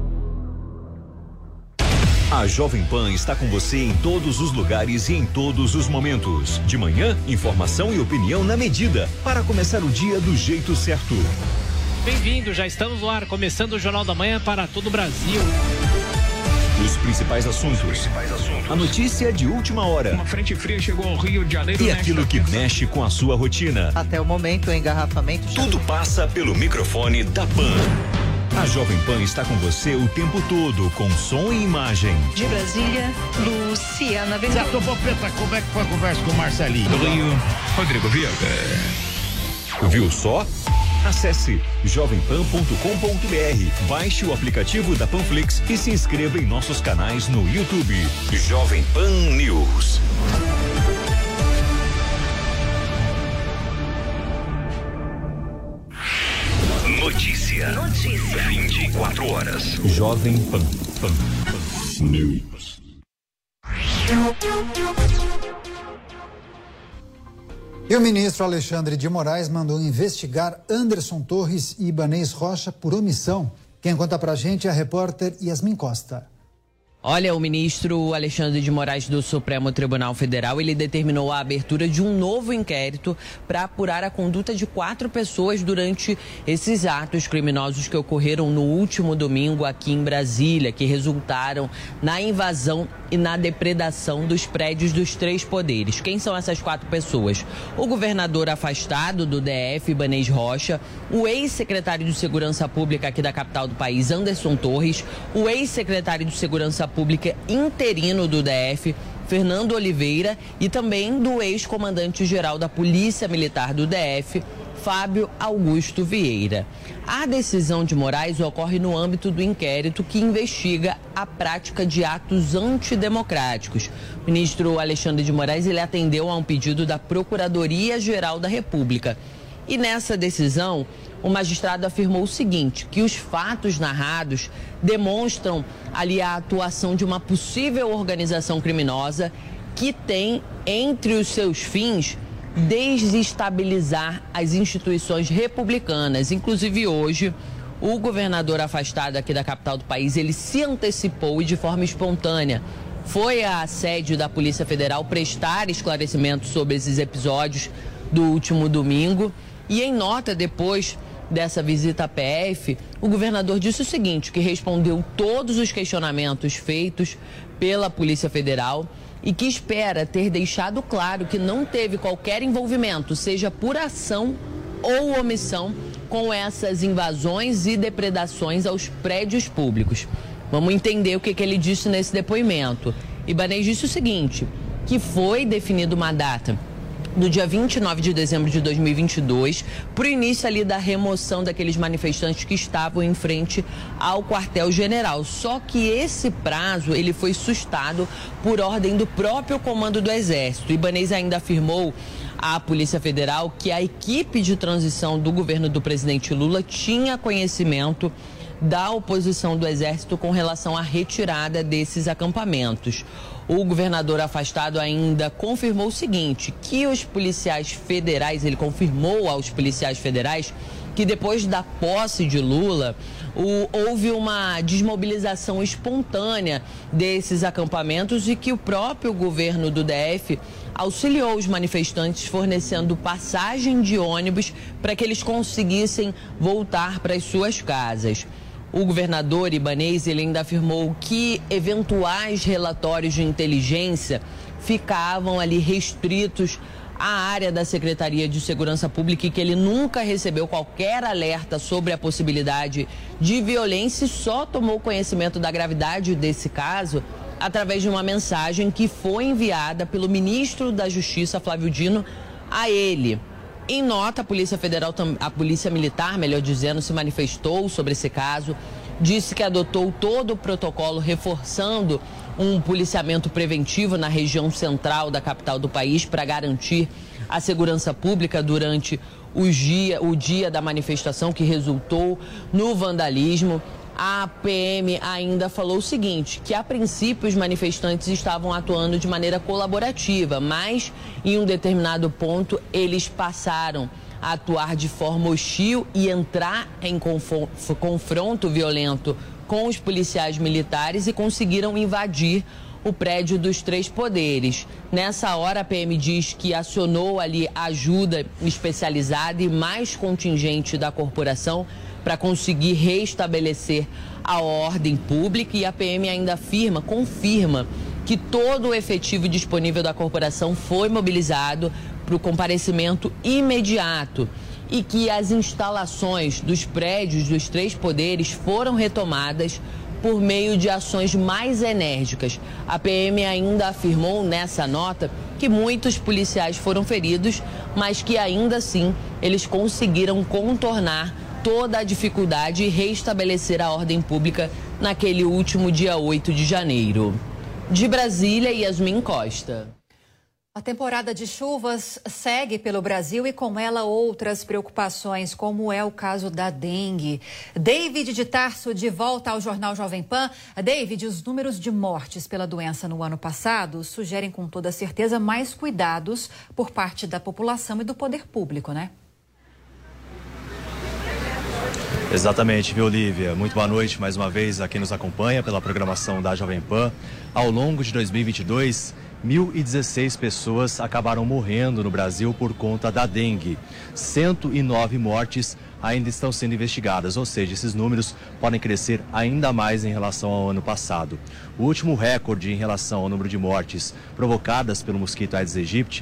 A Jovem Pan está com você em todos os lugares e em todos os momentos. De manhã, informação e opinião na medida, para começar o dia do jeito certo. Bem-vindo, já estamos no ar, começando o Jornal da Manhã para todo o Brasil. Os principais assuntos. Os principais assuntos. A notícia de última hora. Uma frente fria chegou ao Rio de Janeiro. E aquilo que mexe com a sua rotina. Até o momento, o engarrafamento... Tudo passa pelo microfone da Pan. A Jovem Pan está com você o tempo todo, com som e imagem. De Brasília, Luciana Ventura. Certo, Popeta, como é que foi a conversa com o Marcelinho? Do Rio, Rodrigo Viega. Viu só? Acesse jovem pan ponto com ponto br, baixe o aplicativo da Panflix e se inscreva em nossos canais no YouTube. Jovem Pan News. Notícia. Notícia. vinte e quatro horas. Jovem Pan. Pan. Pan News. E o ministro Alexandre de Moraes mandou investigar Anderson Torres e Ibanez Rocha por omissão. Quem conta pra gente é a repórter Yasmin Costa. Olha, o ministro Alexandre de Moraes do Supremo Tribunal Federal, ele determinou a abertura de um novo inquérito para apurar a conduta de quatro pessoas durante esses atos criminosos que ocorreram no último domingo aqui em Brasília, que resultaram na invasão e na depredação dos prédios dos três poderes. Quem são essas quatro pessoas? O governador afastado do D F, Ibanez Rocha, o ex-secretário de Segurança Pública aqui da capital do país, Anderson Torres, o ex-secretário de Segurança Pública interino do D F, Fernando Oliveira, e também do ex-comandante-geral da Polícia Militar do D F, Fábio Augusto Vieira. A decisão de Moraes ocorre no âmbito do inquérito que investiga a prática de atos antidemocráticos. O ministro Alexandre de Moraes ele atendeu a um pedido da Procuradoria-Geral da República. E nessa decisão, o magistrado afirmou o seguinte, que os fatos narrados demonstram ali a atuação de uma possível organização criminosa que tem entre os seus fins desestabilizar as instituições republicanas. Inclusive hoje, o governador afastado aqui da capital do país, ele se antecipou e de forma espontânea foi à sede da Polícia Federal prestar esclarecimentos sobre esses episódios do último domingo. E em nota depois dessa visita à P F, o governador disse o seguinte, que respondeu todos os questionamentos feitos pela Polícia Federal e que espera ter deixado claro que não teve qualquer envolvimento, seja por ação ou omissão, com essas invasões e depredações aos prédios públicos. Vamos entender o que, que ele disse nesse depoimento. Ibanez disse o seguinte, que foi definida uma data do dia vinte e nove de dezembro de dois mil e vinte e dois, para o início ali da remoção daqueles manifestantes que estavam em frente ao quartel-general. Só que esse prazo, ele foi sustado por ordem do próprio comando do Exército. Ibanez ainda afirmou à Polícia Federal que a equipe de transição do governo do presidente Lula tinha conhecimento da oposição do Exército com relação à retirada desses acampamentos. O governador afastado ainda confirmou o seguinte, que os policiais federais, ele confirmou aos policiais federais que depois da posse de Lula, o, houve uma desmobilização espontânea desses acampamentos e que o próprio governo do D F auxiliou os manifestantes fornecendo passagem de ônibus para que eles conseguissem voltar para as suas casas. O governador Ibanez ele ainda afirmou que eventuais relatórios de inteligência ficavam ali restritos à área da Secretaria de Segurança Pública e que ele nunca recebeu qualquer alerta sobre a possibilidade de violência e só tomou conhecimento da gravidade desse caso através de uma mensagem que foi enviada pelo ministro da Justiça, Flávio Dino, a ele. Em nota, a Polícia Federal, a Polícia Militar, melhor dizendo, se manifestou sobre esse caso, disse que adotou todo o protocolo reforçando um policiamento preventivo na região central da capital do país para garantir a segurança pública durante o dia, o dia da manifestação que resultou no vandalismo. A P M ainda falou o seguinte, que a princípio os manifestantes estavam atuando de maneira colaborativa, mas em um determinado ponto eles passaram a atuar de forma hostil e entrar em confronto violento com os policiais militares e conseguiram invadir o prédio dos três poderes. Nessa hora, a P M diz que acionou ali ajuda especializada e mais contingente da corporação para conseguir restabelecer a ordem pública e a P M ainda afirma, confirma que todo o efetivo disponível da corporação foi mobilizado para o comparecimento imediato e que as instalações dos prédios dos três poderes foram retomadas por meio de ações mais enérgicas. A P M ainda afirmou nessa nota que muitos policiais foram feridos, mas que ainda assim eles conseguiram contornar toda a dificuldade e restabelecer a ordem pública naquele último dia oito de janeiro. De Brasília, Yasmin Costa. A temporada de chuvas segue pelo Brasil e com ela outras preocupações, como é o caso da dengue. David de Tarso, de volta ao Jornal Jovem Pan. David, os números de mortes pela doença no ano passado sugerem com toda certeza mais cuidados por parte da população e do poder público, né? Exatamente, viu, Olivia? Muito boa noite mais uma vez a quem nos acompanha pela programação da Jovem Pan. Ao longo de dois mil e vinte e dois, mil e dezesseis pessoas acabaram morrendo no Brasil por conta da dengue. cento e nove mortes ainda estão sendo investigadas, ou seja, esses números podem crescer ainda mais em relação ao ano passado. O último recorde em relação ao número de mortes provocadas pelo mosquito Aedes aegypti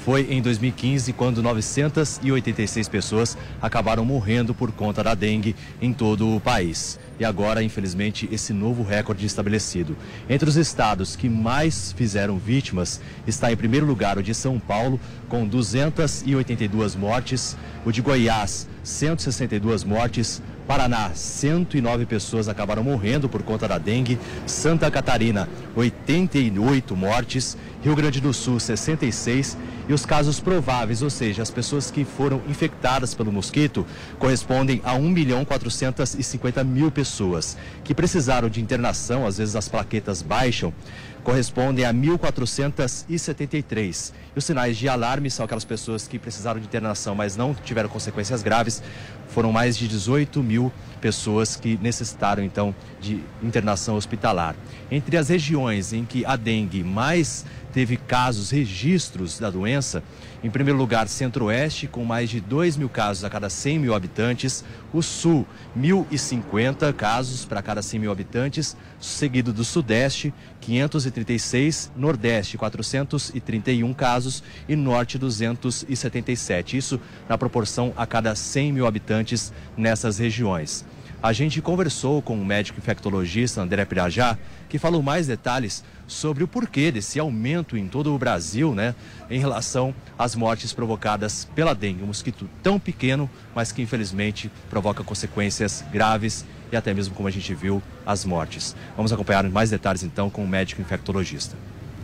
foi em dois mil e quinze, quando novecentas e oitenta e seis pessoas acabaram morrendo por conta da dengue em todo o país. E agora, infelizmente, esse novo recorde estabelecido. Entre os estados que mais fizeram vítimas, está em primeiro lugar o de São Paulo, com duzentas e oitenta e duas mortes, o de Goiás, cento e sessenta e duas mortes, Paraná, cento e nove pessoas acabaram morrendo por conta da dengue, Santa Catarina, oitenta e oito mortes, Rio Grande do Sul, sessenta e seis, e os casos prováveis, ou seja, as pessoas que foram infectadas pelo mosquito, correspondem a um milhão quatrocentas e cinquenta mil pessoas, que precisaram de internação, às vezes as plaquetas baixam, correspondem a mil quatrocentas e setenta e três. E os sinais de alarme são aquelas pessoas que precisaram de internação, mas não tiveram consequências graves. Foram mais de dezoito mil pessoas que necessitaram, então, de internação hospitalar. Entre as regiões em que a dengue mais teve casos, registros da doença, em primeiro lugar, Centro-Oeste, com mais de dois mil casos a cada cem mil habitantes. O Sul, mil e cinquenta casos para cada cem mil habitantes. Seguido do Sudeste, quinhentos e trinta e seis. Nordeste, quatrocentos e trinta e um casos. E Norte, duzentos e setenta e sete. Isso na proporção a cada cem mil habitantes nessas regiões. A gente conversou com o médico infectologista André Pirajá, que falou mais detalhes sobre o porquê desse aumento em todo o Brasil, né, em relação às mortes provocadas pela dengue, um mosquito tão pequeno, mas que infelizmente provoca consequências graves e até mesmo, como a gente viu, as mortes. Vamos acompanhar mais detalhes então com o médico infectologista.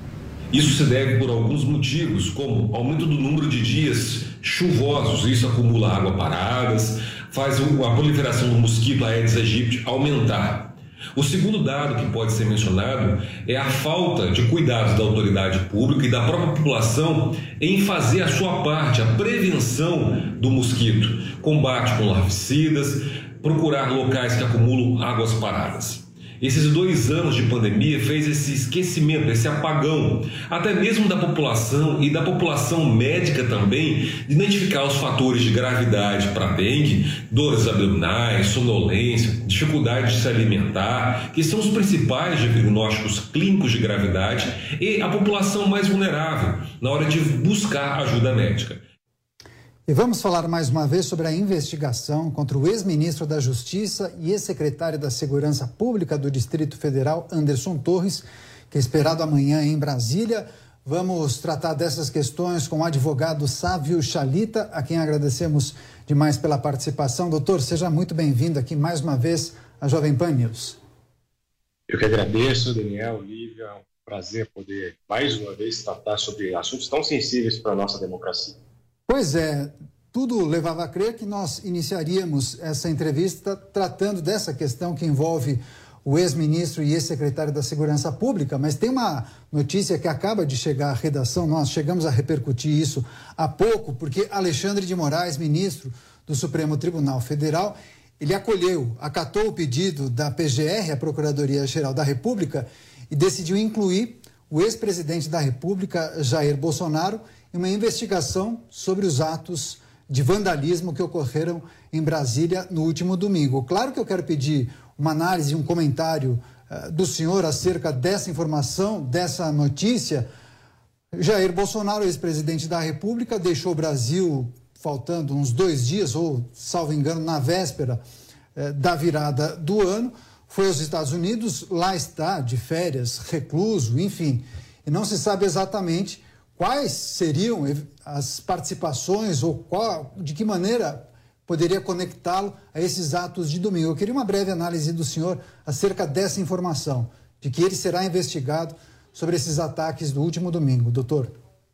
Isso se deve por alguns motivos, como aumento do número de dias chuvosos, isso acumula água paradas, faz a proliferação do mosquito Aedes aegypti aumentar. O segundo dado que pode ser mencionado é a falta de cuidados da autoridade pública e da própria população em fazer a sua parte, a prevenção do mosquito, combate com larvicidas, procurar locais que acumulam águas paradas. Esses dois anos de pandemia fez esse esquecimento, esse apagão, até mesmo da população e da população médica também, de identificar os fatores de gravidade para a dengue, dores abdominais, sonolência, dificuldade de se alimentar, que são os principais diagnósticos clínicos de gravidade, e a população mais vulnerável na hora de buscar ajuda médica. E vamos falar mais uma vez sobre a investigação contra o ex-ministro da Justiça e ex-secretário da Segurança Pública do Distrito Federal, Anderson Torres, que é esperado amanhã em Brasília. Vamos tratar dessas questões com o advogado Sávio Chalita, a quem agradecemos demais pela participação. Doutor, seja muito bem-vindo aqui mais uma vez à Jovem Pan News. Eu que agradeço, Daniel, Lívia, é um prazer poder mais uma vez tratar sobre assuntos tão sensíveis para a nossa democracia. Pois é, tudo levava a crer que nós iniciaríamos essa entrevista tratando dessa questão que envolve o ex-ministro e ex-secretário da Segurança Pública, mas tem uma notícia que acaba de chegar à redação, nós chegamos a repercutir isso há pouco, porque Alexandre de Moraes, ministro do Supremo Tribunal Federal, ele acolheu, acatou o pedido da P G R, a Procuradoria-Geral da República, e decidiu incluir o ex-presidente da República, Jair Bolsonaro, em uma investigação sobre os atos de vandalismo que ocorreram em Brasília no último domingo. Claro que eu quero pedir uma análise, um comentário uh, do senhor acerca dessa informação, dessa notícia. Jair Bolsonaro, ex-presidente da República, deixou o Brasil faltando uns dois dias, ou, salvo engano, na véspera uh, da virada do ano, foi aos Estados Unidos, lá está, de férias, recluso, enfim, e não se sabe exatamente quais seriam as participações ou qual, de que maneira poderia conectá-lo a esses atos de domingo. Eu queria uma breve análise do senhor acerca dessa informação, de que ele será investigado sobre esses ataques do último domingo. Doutor.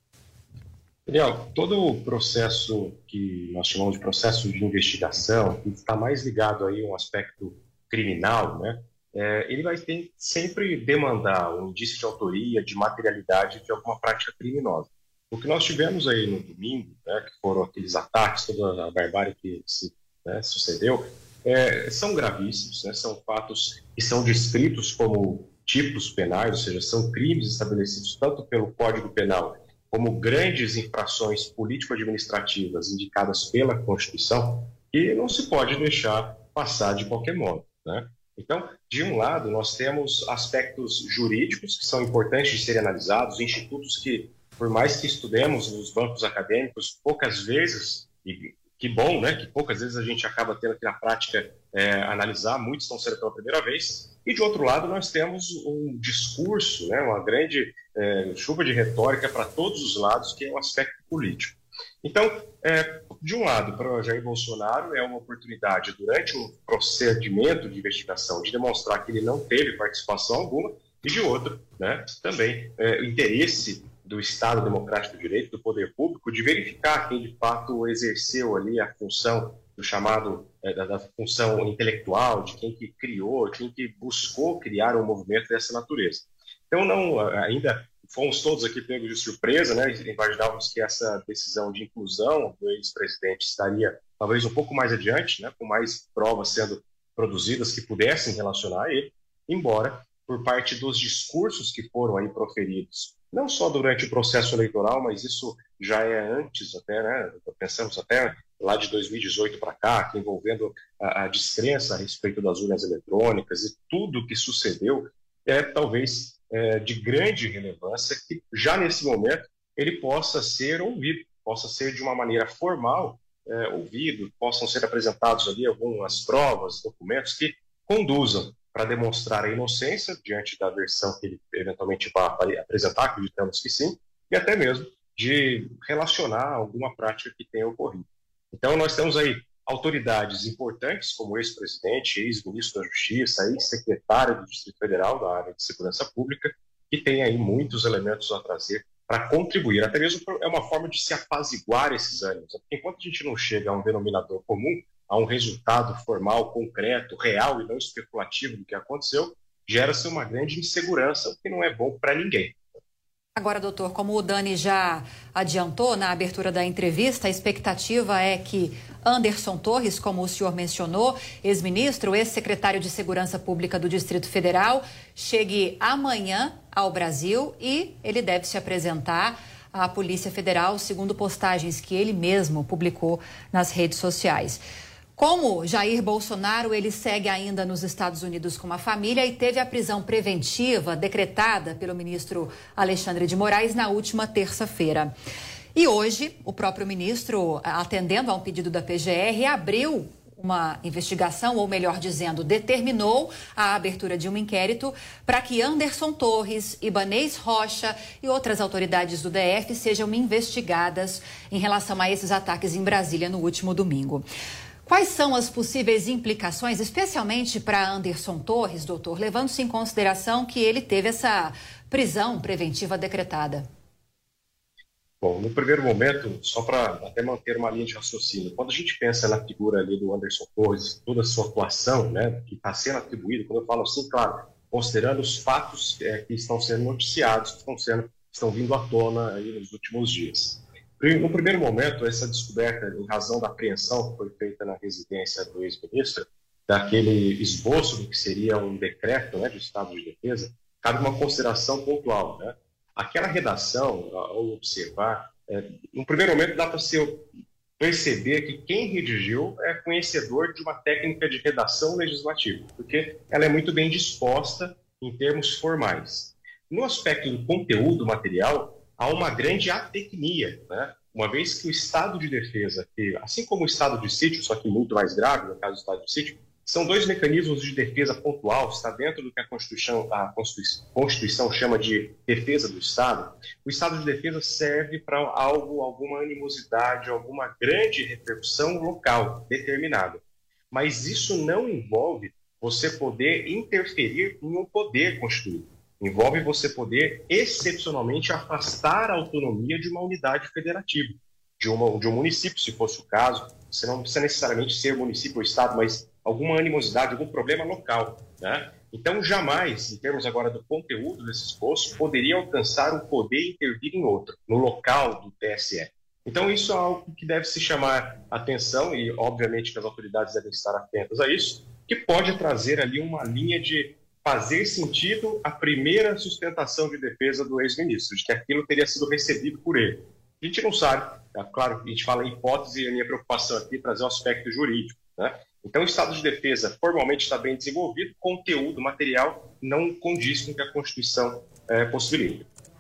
Daniel, todo o processo que nós chamamos de processo de investigação, que está mais ligado aí a um aspecto criminal, né? É, ele vai ter, sempre demandar um indício de autoria, de materialidade de alguma prática criminosa. O que nós tivemos aí no domingo, né, que foram aqueles ataques, toda a barbárie que se, né, sucedeu, é, são gravíssimos, né, são fatos que são descritos como tipos penais, ou seja, são crimes estabelecidos tanto pelo Código Penal como grandes infrações político-administrativas indicadas pela Constituição, e não se pode deixar passar de qualquer modo, né? Então, de um lado, nós temos aspectos jurídicos que são importantes de serem analisados, institutos que por mais que estudemos nos bancos acadêmicos, poucas vezes, e que bom, né, que poucas vezes a gente acaba tendo que na prática é, analisar, muitos estão sendo pela primeira vez, e de outro lado nós temos um discurso, né, uma grande é, chuva de retórica para todos os lados, que é o aspecto político. Então, é, de um lado, para o Jair Bolsonaro é uma oportunidade, durante um procedimento de investigação, de demonstrar que ele não teve participação alguma, e de outro, né, também é, o interesse do Estado Democrático do Direito, do poder público, de verificar quem de fato exerceu ali a função do chamado, é, da, da função intelectual, de quem que criou, de quem que buscou criar um movimento dessa natureza. Então, não, ainda fomos todos aqui pegos de surpresa, né? Imaginávamos que essa decisão de inclusão do ex-presidente estaria talvez um pouco mais adiante, né? Com mais provas sendo produzidas que pudessem relacionar a ele, embora por parte dos discursos que foram aí proferidos, não só durante o processo eleitoral, mas isso já é antes até, né? Pensamos até lá de dois mil e dezoito para cá, que envolvendo a, a descrença a respeito das urnas eletrônicas e tudo que sucedeu, é talvez é, de grande relevância que já nesse momento ele possa ser ouvido, possa ser de uma maneira formal é, ouvido, possam ser apresentados ali algumas provas, documentos que conduzam para demonstrar a inocência diante da versão que ele eventualmente vai apresentar, acreditamos que sim, e até mesmo de relacionar alguma prática que tenha ocorrido. Então nós temos aí autoridades importantes como ex-presidente, ex-ministro da Justiça, ex-secretário do Distrito Federal da área de segurança pública, que tem aí muitos elementos a trazer para contribuir. Até mesmo é uma forma de se apaziguar esses ânimos. Porque enquanto a gente não chega a um denominador comum, a um resultado formal, concreto, real e não especulativo do que aconteceu, gera-se uma grande insegurança, o que não é bom para ninguém. Agora, doutor, como o Dani já adiantou na abertura da entrevista, a expectativa é que Anderson Torres, como o senhor mencionou, ex-ministro, ex-secretário de Segurança Pública do Distrito Federal, chegue amanhã ao Brasil e ele deve se apresentar à Polícia Federal, segundo postagens que ele mesmo publicou nas redes sociais. Como Jair Bolsonaro, ele segue ainda nos Estados Unidos com uma família e teve a prisão preventiva decretada pelo ministro Alexandre de Moraes na última terça-feira. E hoje, o próprio ministro, atendendo a um pedido da P G R, abriu uma investigação, ou melhor dizendo, determinou a abertura de um inquérito para que Anderson Torres, Ibanez Rocha e outras autoridades do D F sejam investigadas em relação a esses ataques em Brasília no último domingo. Quais são as possíveis implicações, especialmente para Anderson Torres, doutor, levando-se em consideração que ele teve essa prisão preventiva decretada? Bom, no primeiro momento, só para até manter uma linha de raciocínio, quando a gente pensa na figura ali do Anderson Torres, toda a sua atuação, né, que está sendo atribuída, quando eu falo assim, claro, considerando os fatos é, que estão sendo noticiados, que estão, sendo, estão vindo à tona aí nos últimos dias. No primeiro momento, essa descoberta, em razão da apreensão que foi feita na residência do ex-ministro, daquele esboço do que seria um decreto, né, de estado de defesa, cabe uma consideração pontual, né? Aquela redação, ao observar, é, no primeiro momento dá para se perceber que quem redigiu é conhecedor de uma técnica de redação legislativa, porque ela é muito bem disposta em termos formais. No aspecto do conteúdo material, há uma grande atecnia, né? Uma vez que o estado de defesa, que, assim como o estado de sítio, só que muito mais grave no caso do estado de sítio, são dois mecanismos de defesa pontual, está dentro do que a Constituição, a Constituição, Constituição chama de defesa do Estado. O estado de defesa serve para algo, alguma animosidade, alguma grande repercussão local determinada. Mas isso não envolve você poder interferir em um poder constituído. Envolve você poder, excepcionalmente, afastar a autonomia de uma unidade federativa, de, uma, de um município, se fosse o caso. Você não precisa necessariamente ser município ou estado, mas alguma animosidade, algum problema local, né? Então, jamais, em termos agora do conteúdo desse esboço, poderia alcançar o poder intervir em outro, no local do T S E. Então, isso é algo que deve se chamar atenção e, obviamente, que as autoridades devem estar atentas a isso, que pode trazer ali uma linha de fazer sentido a primeira sustentação de defesa do ex-ministro, de que aquilo teria sido recebido por ele. A gente não sabe, é claro, a gente fala em hipótese e a minha preocupação aqui é trazer um aspecto jurídico, né? Então, o estado de defesa formalmente está bem desenvolvido, conteúdo, material, não condiz com o que a Constituição é, possibilita.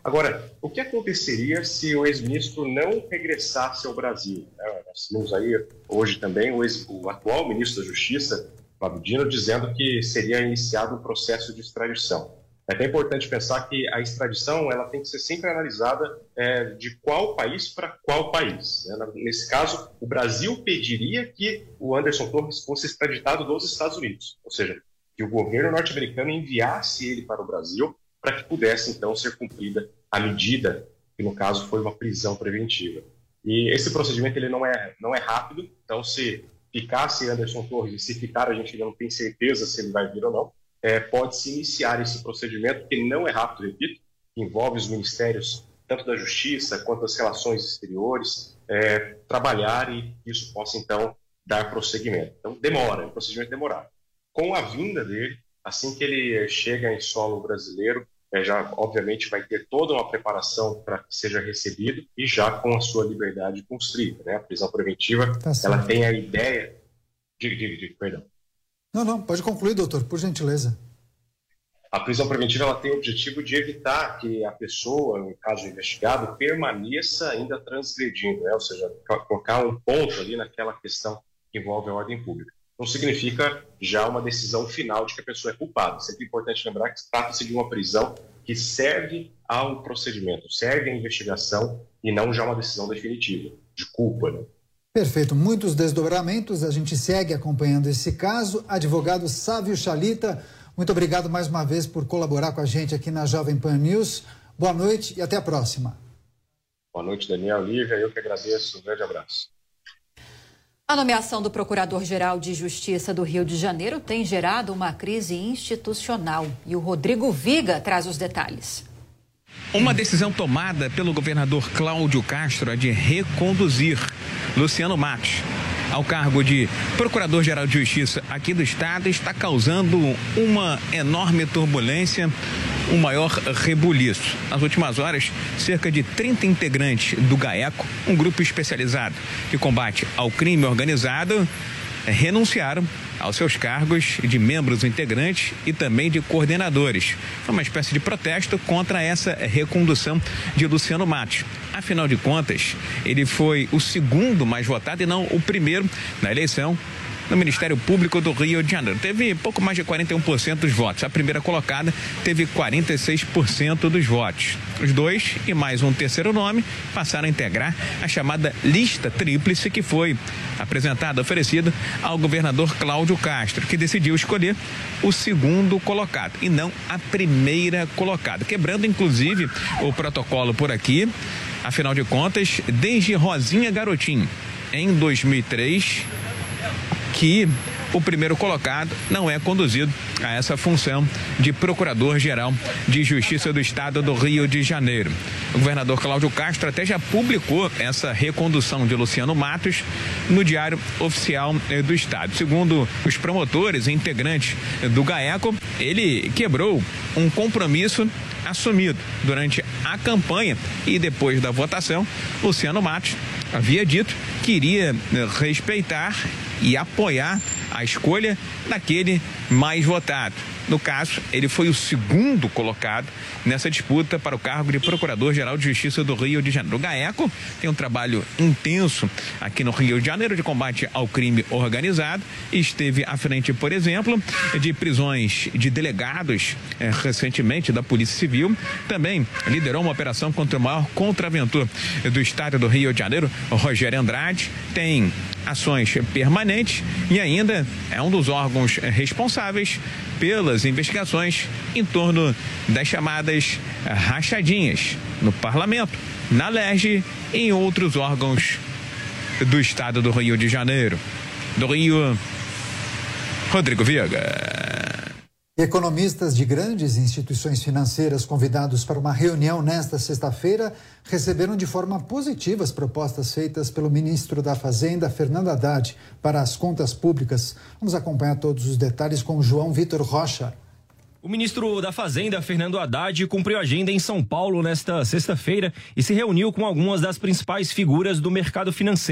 Agora, o que aconteceria se o ex-ministro não regressasse ao Brasil? Nós temos aí hoje também o, ex, o atual ministro da Justiça, Flávio Dino, dizendo que seria iniciado um processo de extradição. É até importante pensar que a extradição ela tem que ser sempre analisada é, de qual país para qual país. Né? Nesse caso, o Brasil pediria que o Anderson Torres fosse extraditado dos Estados Unidos, ou seja, que o governo norte-americano enviasse ele para o Brasil para que pudesse, então, ser cumprida a medida, que no caso foi uma prisão preventiva. E esse procedimento ele não é, não é rápido, então se ficasse Anderson Torres, e se ficar a gente ainda não tem certeza se ele vai vir ou não, É, pode-se iniciar esse procedimento, que não é rápido, repito, envolve os ministérios, tanto da Justiça quanto das Relações Exteriores, é, trabalhar e isso possa, então, dar prosseguimento. Então, demora, é um procedimento demorado. Com a vinda dele, assim que ele chega em solo brasileiro, é, já, obviamente, vai ter toda uma preparação para que seja recebido e já com a sua liberdade constrita. Né? A prisão preventiva, tá ela tem a ideia... Diga, diga, diga, perdão. Não, não, pode concluir, doutor, por gentileza. A prisão preventiva ela tem o objetivo de evitar que a pessoa, no caso investigado, permaneça ainda transgredindo, né? Ou seja, colocar um ponto ali naquela questão que envolve a ordem pública. Não significa já uma decisão final de que a pessoa é culpada. Sempre é importante lembrar que trata-se de uma prisão que serve ao procedimento, serve à investigação e não já uma decisão definitiva, de culpa, né? Perfeito, muitos desdobramentos, a gente segue acompanhando esse caso. Advogado Sávio Chalita, muito obrigado mais uma vez por colaborar com a gente aqui na Jovem Pan News. Boa noite e até a próxima. Boa noite, Daniel, Lívia, eu que agradeço, um grande abraço. A nomeação do Procurador-Geral de Justiça do Rio de Janeiro tem gerado uma crise institucional e o Rodrigo Viga traz os detalhes. Uma decisão tomada pelo governador Cláudio Castro é de reconduzir Luciano Matos ao cargo de Procurador-Geral de Justiça aqui do estado está causando uma enorme turbulência, um maior rebuliço. Nas últimas horas, cerca de trinta integrantes do GAECO, um grupo especializado de combate ao crime organizado, renunciaram aos seus cargos de membros integrantes e também de coordenadores. Foi uma espécie de protesto contra essa recondução de Luciano Matos. Afinal de contas, ele foi o segundo mais votado e não o primeiro na eleição no Ministério Público do Rio de Janeiro. Teve pouco mais de quarenta e um por cento dos votos. A primeira colocada teve quarenta e seis por cento dos votos. Os dois e mais um terceiro nome passaram a integrar a chamada lista tríplice que foi apresentada, oferecida ao governador Cláudio Castro, que decidiu escolher o segundo colocado e não a primeira colocada, quebrando inclusive o protocolo por aqui. Afinal de contas, desde Rosinha Garotinho, em dois mil e três, que o primeiro colocado não é conduzido a essa função de Procurador-Geral de Justiça do Estado do Rio de Janeiro. O governador Cláudio Castro até já publicou essa recondução de Luciano Matos no Diário Oficial do Estado. Segundo os promotores e integrantes do GAECO, ele quebrou um compromisso assumido durante a campanha e depois da votação. Luciano Matos havia dito que iria respeitar e apoiar a escolha daquele mais votado. No caso, ele foi o segundo colocado nessa disputa para o cargo de Procurador-Geral de Justiça do Rio de Janeiro. O GAECO tem um trabalho intenso aqui no Rio de Janeiro de combate ao crime organizado e esteve à frente, por exemplo, de prisões de delegados eh, recentemente da Polícia Civil. Também liderou uma operação contra o maior contraventor do estado do Rio de Janeiro, o Rogério Andrade. Tem ações permanentes e ainda é um dos órgãos responsáveis pelas investigações em torno das chamadas rachadinhas no Parlamento, na L E R J e em outros órgãos do estado do Rio de Janeiro. Do Rio, Rodrigo Viga. Economistas de grandes instituições financeiras convidados para uma reunião nesta sexta-feira receberam de forma positiva as propostas feitas pelo ministro da Fazenda, Fernando Haddad, para as contas públicas. Vamos acompanhar todos os detalhes com o João Vitor Rocha. O ministro da Fazenda, Fernando Haddad, cumpriu agenda em São Paulo nesta sexta-feira e se reuniu com algumas das principais figuras do mercado financeiro.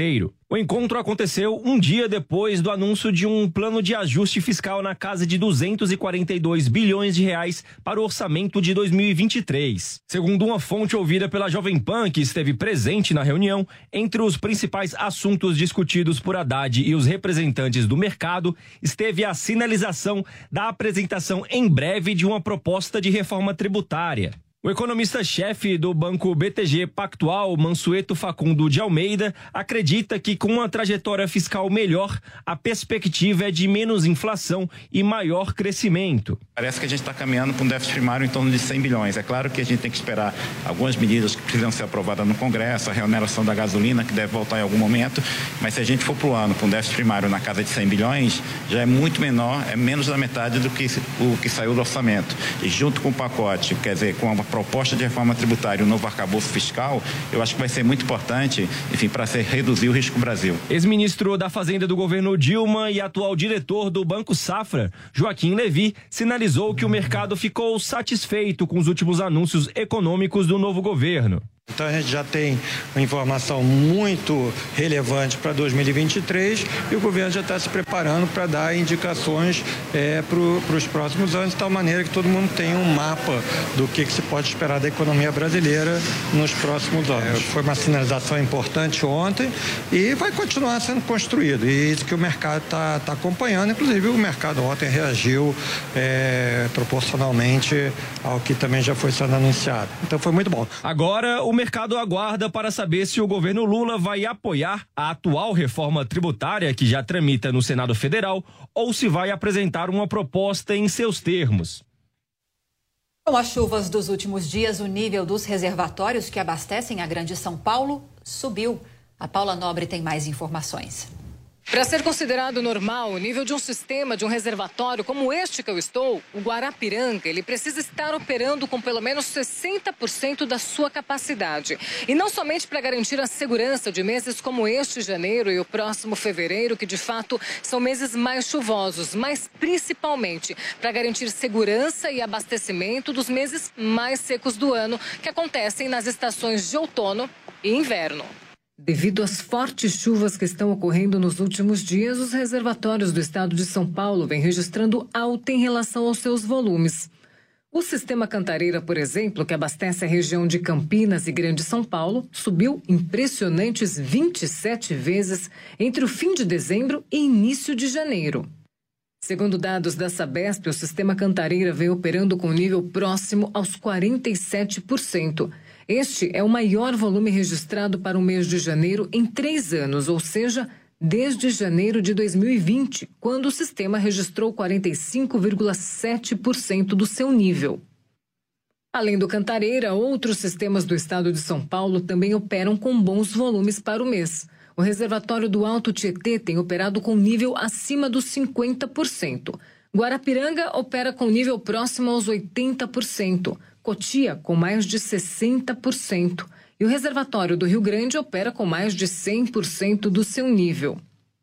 O encontro aconteceu um dia depois do anúncio de um plano de ajuste fiscal na casa de duzentos e quarenta e dois bilhões de reais para o orçamento de dois mil e vinte e três. Segundo uma fonte ouvida pela Jovem Pan, que esteve presente na reunião, entre os principais assuntos discutidos por Haddad e os representantes do mercado, esteve a sinalização da apresentação em breve de uma proposta de reforma tributária. O economista-chefe do Banco B T G Pactual, Mansueto Facundo de Almeida, acredita que com uma trajetória fiscal melhor, a perspectiva é de menos inflação e maior crescimento. Parece que a gente está caminhando para um déficit primário em torno de cem bilhões. É claro que a gente tem que esperar algumas medidas que precisam ser aprovadas no Congresso, a reoneração da gasolina, que deve voltar em algum momento, mas se a gente for para o ano com um déficit primário na casa de cem bilhões, já é muito menor, é menos da metade do que o que saiu do orçamento. E junto com o pacote, quer dizer, com a proposta de reforma tributária e o novo arcabouço fiscal, eu acho que vai ser muito importante, enfim, para reduzir o risco Brasil. Ex-ministro da Fazenda do governo Dilma e atual diretor do Banco Safra, Joaquim Levy, sinalizou que o mercado ficou satisfeito com os últimos anúncios econômicos do novo governo. Então a gente já tem uma informação muito relevante para dois mil e vinte e três e o governo já está se preparando para dar indicações é, para os próximos anos, de tal maneira que todo mundo tenha um mapa do que, que se pode esperar da economia brasileira nos próximos anos. É, foi uma sinalização importante ontem e vai continuar sendo construído. E isso que o mercado está tá acompanhando, inclusive o mercado ontem reagiu é, proporcionalmente ao que também já foi sendo anunciado. Então foi muito bom. Agora o O mercado aguarda para saber se o governo Lula vai apoiar a atual reforma tributária que já tramita no Senado Federal ou se vai apresentar uma proposta em seus termos. Com as chuvas dos últimos dias, o nível dos reservatórios que abastecem a Grande São Paulo subiu. A Paula Nobre tem mais informações. Para ser considerado normal o nível de um sistema, de um reservatório como este que eu estou, o Guarapiranga, ele precisa estar operando com pelo menos sessenta por cento da sua capacidade. E não somente para garantir a segurança de meses como este janeiro e o próximo fevereiro, que de fato são meses mais chuvosos, mas principalmente para garantir segurança e abastecimento dos meses mais secos do ano, que acontecem nas estações de outono e inverno. Devido às fortes chuvas que estão ocorrendo nos últimos dias, os reservatórios do estado de São Paulo vêm registrando alta em relação aos seus volumes. O sistema Cantareira, por exemplo, que abastece a região de Campinas e Grande São Paulo, subiu impressionantes vinte e sete vezes entre o fim de dezembro e início de janeiro. Segundo dados da Sabesp, o sistema Cantareira vem operando com nível próximo aos quarenta e sete por cento. Este é o maior volume registrado para o mês de janeiro em três anos, ou seja, desde janeiro de dois mil e vinte, quando o sistema registrou quarenta e cinco vírgula sete por cento do seu nível. Além do Cantareira, outros sistemas do estado de São Paulo também operam com bons volumes para o mês. O reservatório do Alto Tietê tem operado com nível acima dos cinquenta por cento. Guarapiranga opera com nível próximo aos oitenta por cento. Cotia, com mais de sessenta por cento. E o reservatório do Rio Grande opera com mais de cem por cento do seu nível.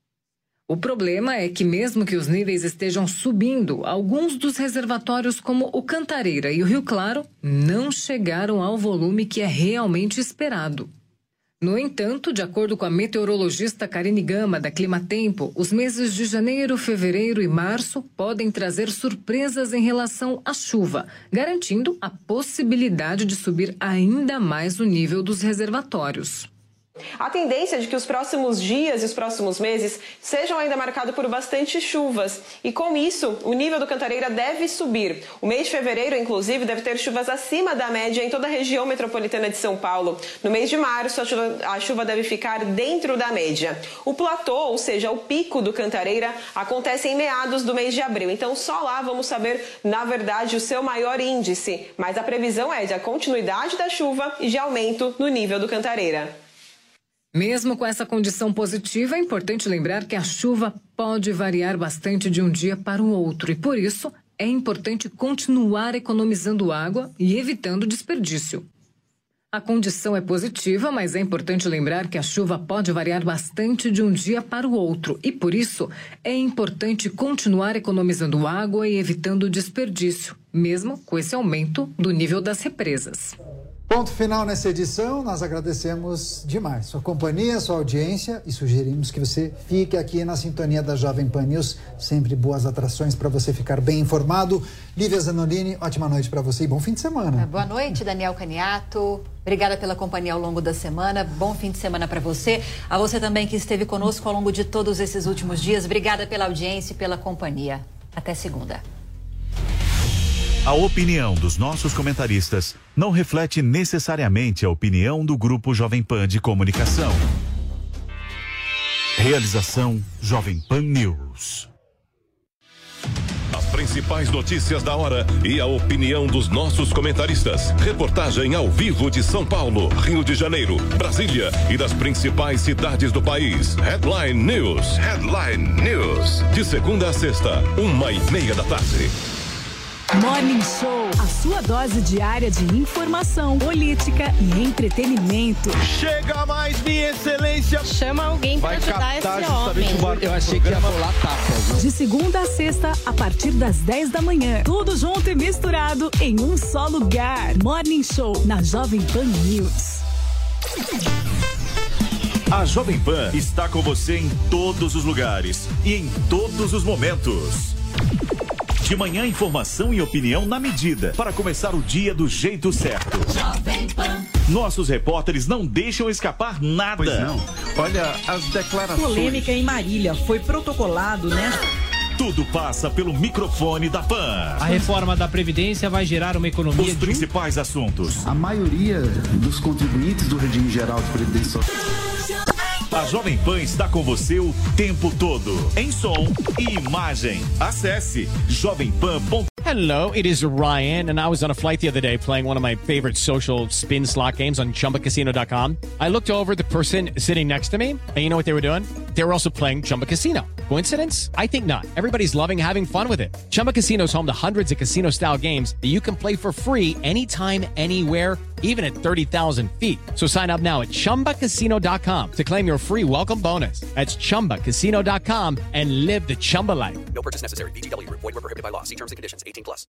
O problema é que, mesmo que os níveis estejam subindo, alguns dos reservatórios, como o Cantareira e o Rio Claro, não chegaram ao volume que é realmente esperado. No entanto, de acordo com a meteorologista Karine Gama, da Climatempo, os meses de janeiro, fevereiro e março podem trazer surpresas em relação à chuva, garantindo a possibilidade de subir ainda mais o nível dos reservatórios. A tendência é de que os próximos dias e os próximos meses sejam ainda marcados por bastante chuvas. E com isso, o nível do Cantareira deve subir. O mês de fevereiro, inclusive, deve ter chuvas acima da média em toda a região metropolitana de São Paulo. No mês de março, a chuva, a chuva deve ficar dentro da média. O platô, ou seja, o pico do Cantareira, acontece em meados do mês de abril. Então, só lá vamos saber, na verdade, o seu maior índice. Mas a previsão é de a continuidade da chuva e de aumento no nível do Cantareira. Mesmo com essa condição positiva, é importante lembrar que a chuva pode variar bastante de um dia para o outro e, por isso, é importante continuar economizando água e evitando desperdício. A condição é positiva, mas é importante lembrar que a chuva pode variar bastante de um dia para o outro e, por isso, é importante continuar economizando água e evitando desperdício, mesmo com esse aumento do nível das represas. Ponto final nessa edição, nós agradecemos demais sua companhia, sua audiência e sugerimos que você fique aqui na sintonia da Jovem Pan News, sempre boas atrações para você ficar bem informado. Lívia Zanolini, ótima noite para você e bom fim de semana. Boa noite, Daniel Caniato. Obrigada pela companhia ao longo da semana. Bom fim de semana para você. A você também que esteve conosco ao longo de todos esses últimos dias. Obrigada pela audiência e pela companhia. Até segunda. A opinião dos nossos comentaristas não reflete necessariamente a opinião do Grupo Jovem Pan de Comunicação. Realização Jovem Pan News. As principais notícias da hora e a opinião dos nossos comentaristas. Reportagem ao vivo de São Paulo, Rio de Janeiro, Brasília e das principais cidades do país. Headline News. Headline News. De segunda a sexta, uma e meia da tarde. Morning Show, a sua dose diária de informação, política e entretenimento. Chega mais, minha excelência. Chama alguém para ajudar esse homem. Eu achei que ia rolar tapa. De segunda a sexta, a partir das dez da manhã. Tudo junto e misturado em um só lugar. Morning Show, na Jovem Pan News. A Jovem Pan está com você em todos os lugares e em todos os momentos. De manhã, informação e opinião na medida, para começar o dia do jeito certo. Nossos repórteres não deixam escapar nada. Pois não. Olha as declarações. Polêmica em Marília foi protocolado, né? Tudo passa pelo microfone da Pan. A reforma da Previdência vai gerar uma economia... Os principais assuntos. A maioria dos contribuintes do regime geral de previdência social... A Jovem Pan está com você o tempo todo, em som e imagem. Acesse jovem pan ponto com. Hello, it is Ryan, and I was on a flight the other day playing one of my favorite social spin slot games on chumba casino dot com. I looked over at the person sitting next to me, and you know what they were doing? They were also playing Chumba Casino. Coincidence? I think not. Everybody's loving having fun with it. Chumba Casino is home to hundreds of casino-style games that you can play for free anytime, anywhere, even at thirty thousand feet. So sign up now at chumba casino dot com to claim your free welcome bonus. That's chumba casino dot com and live the Chumba life. No purchase necessary. V G W. Void where prohibited by law. See terms and conditions. eighteen plus.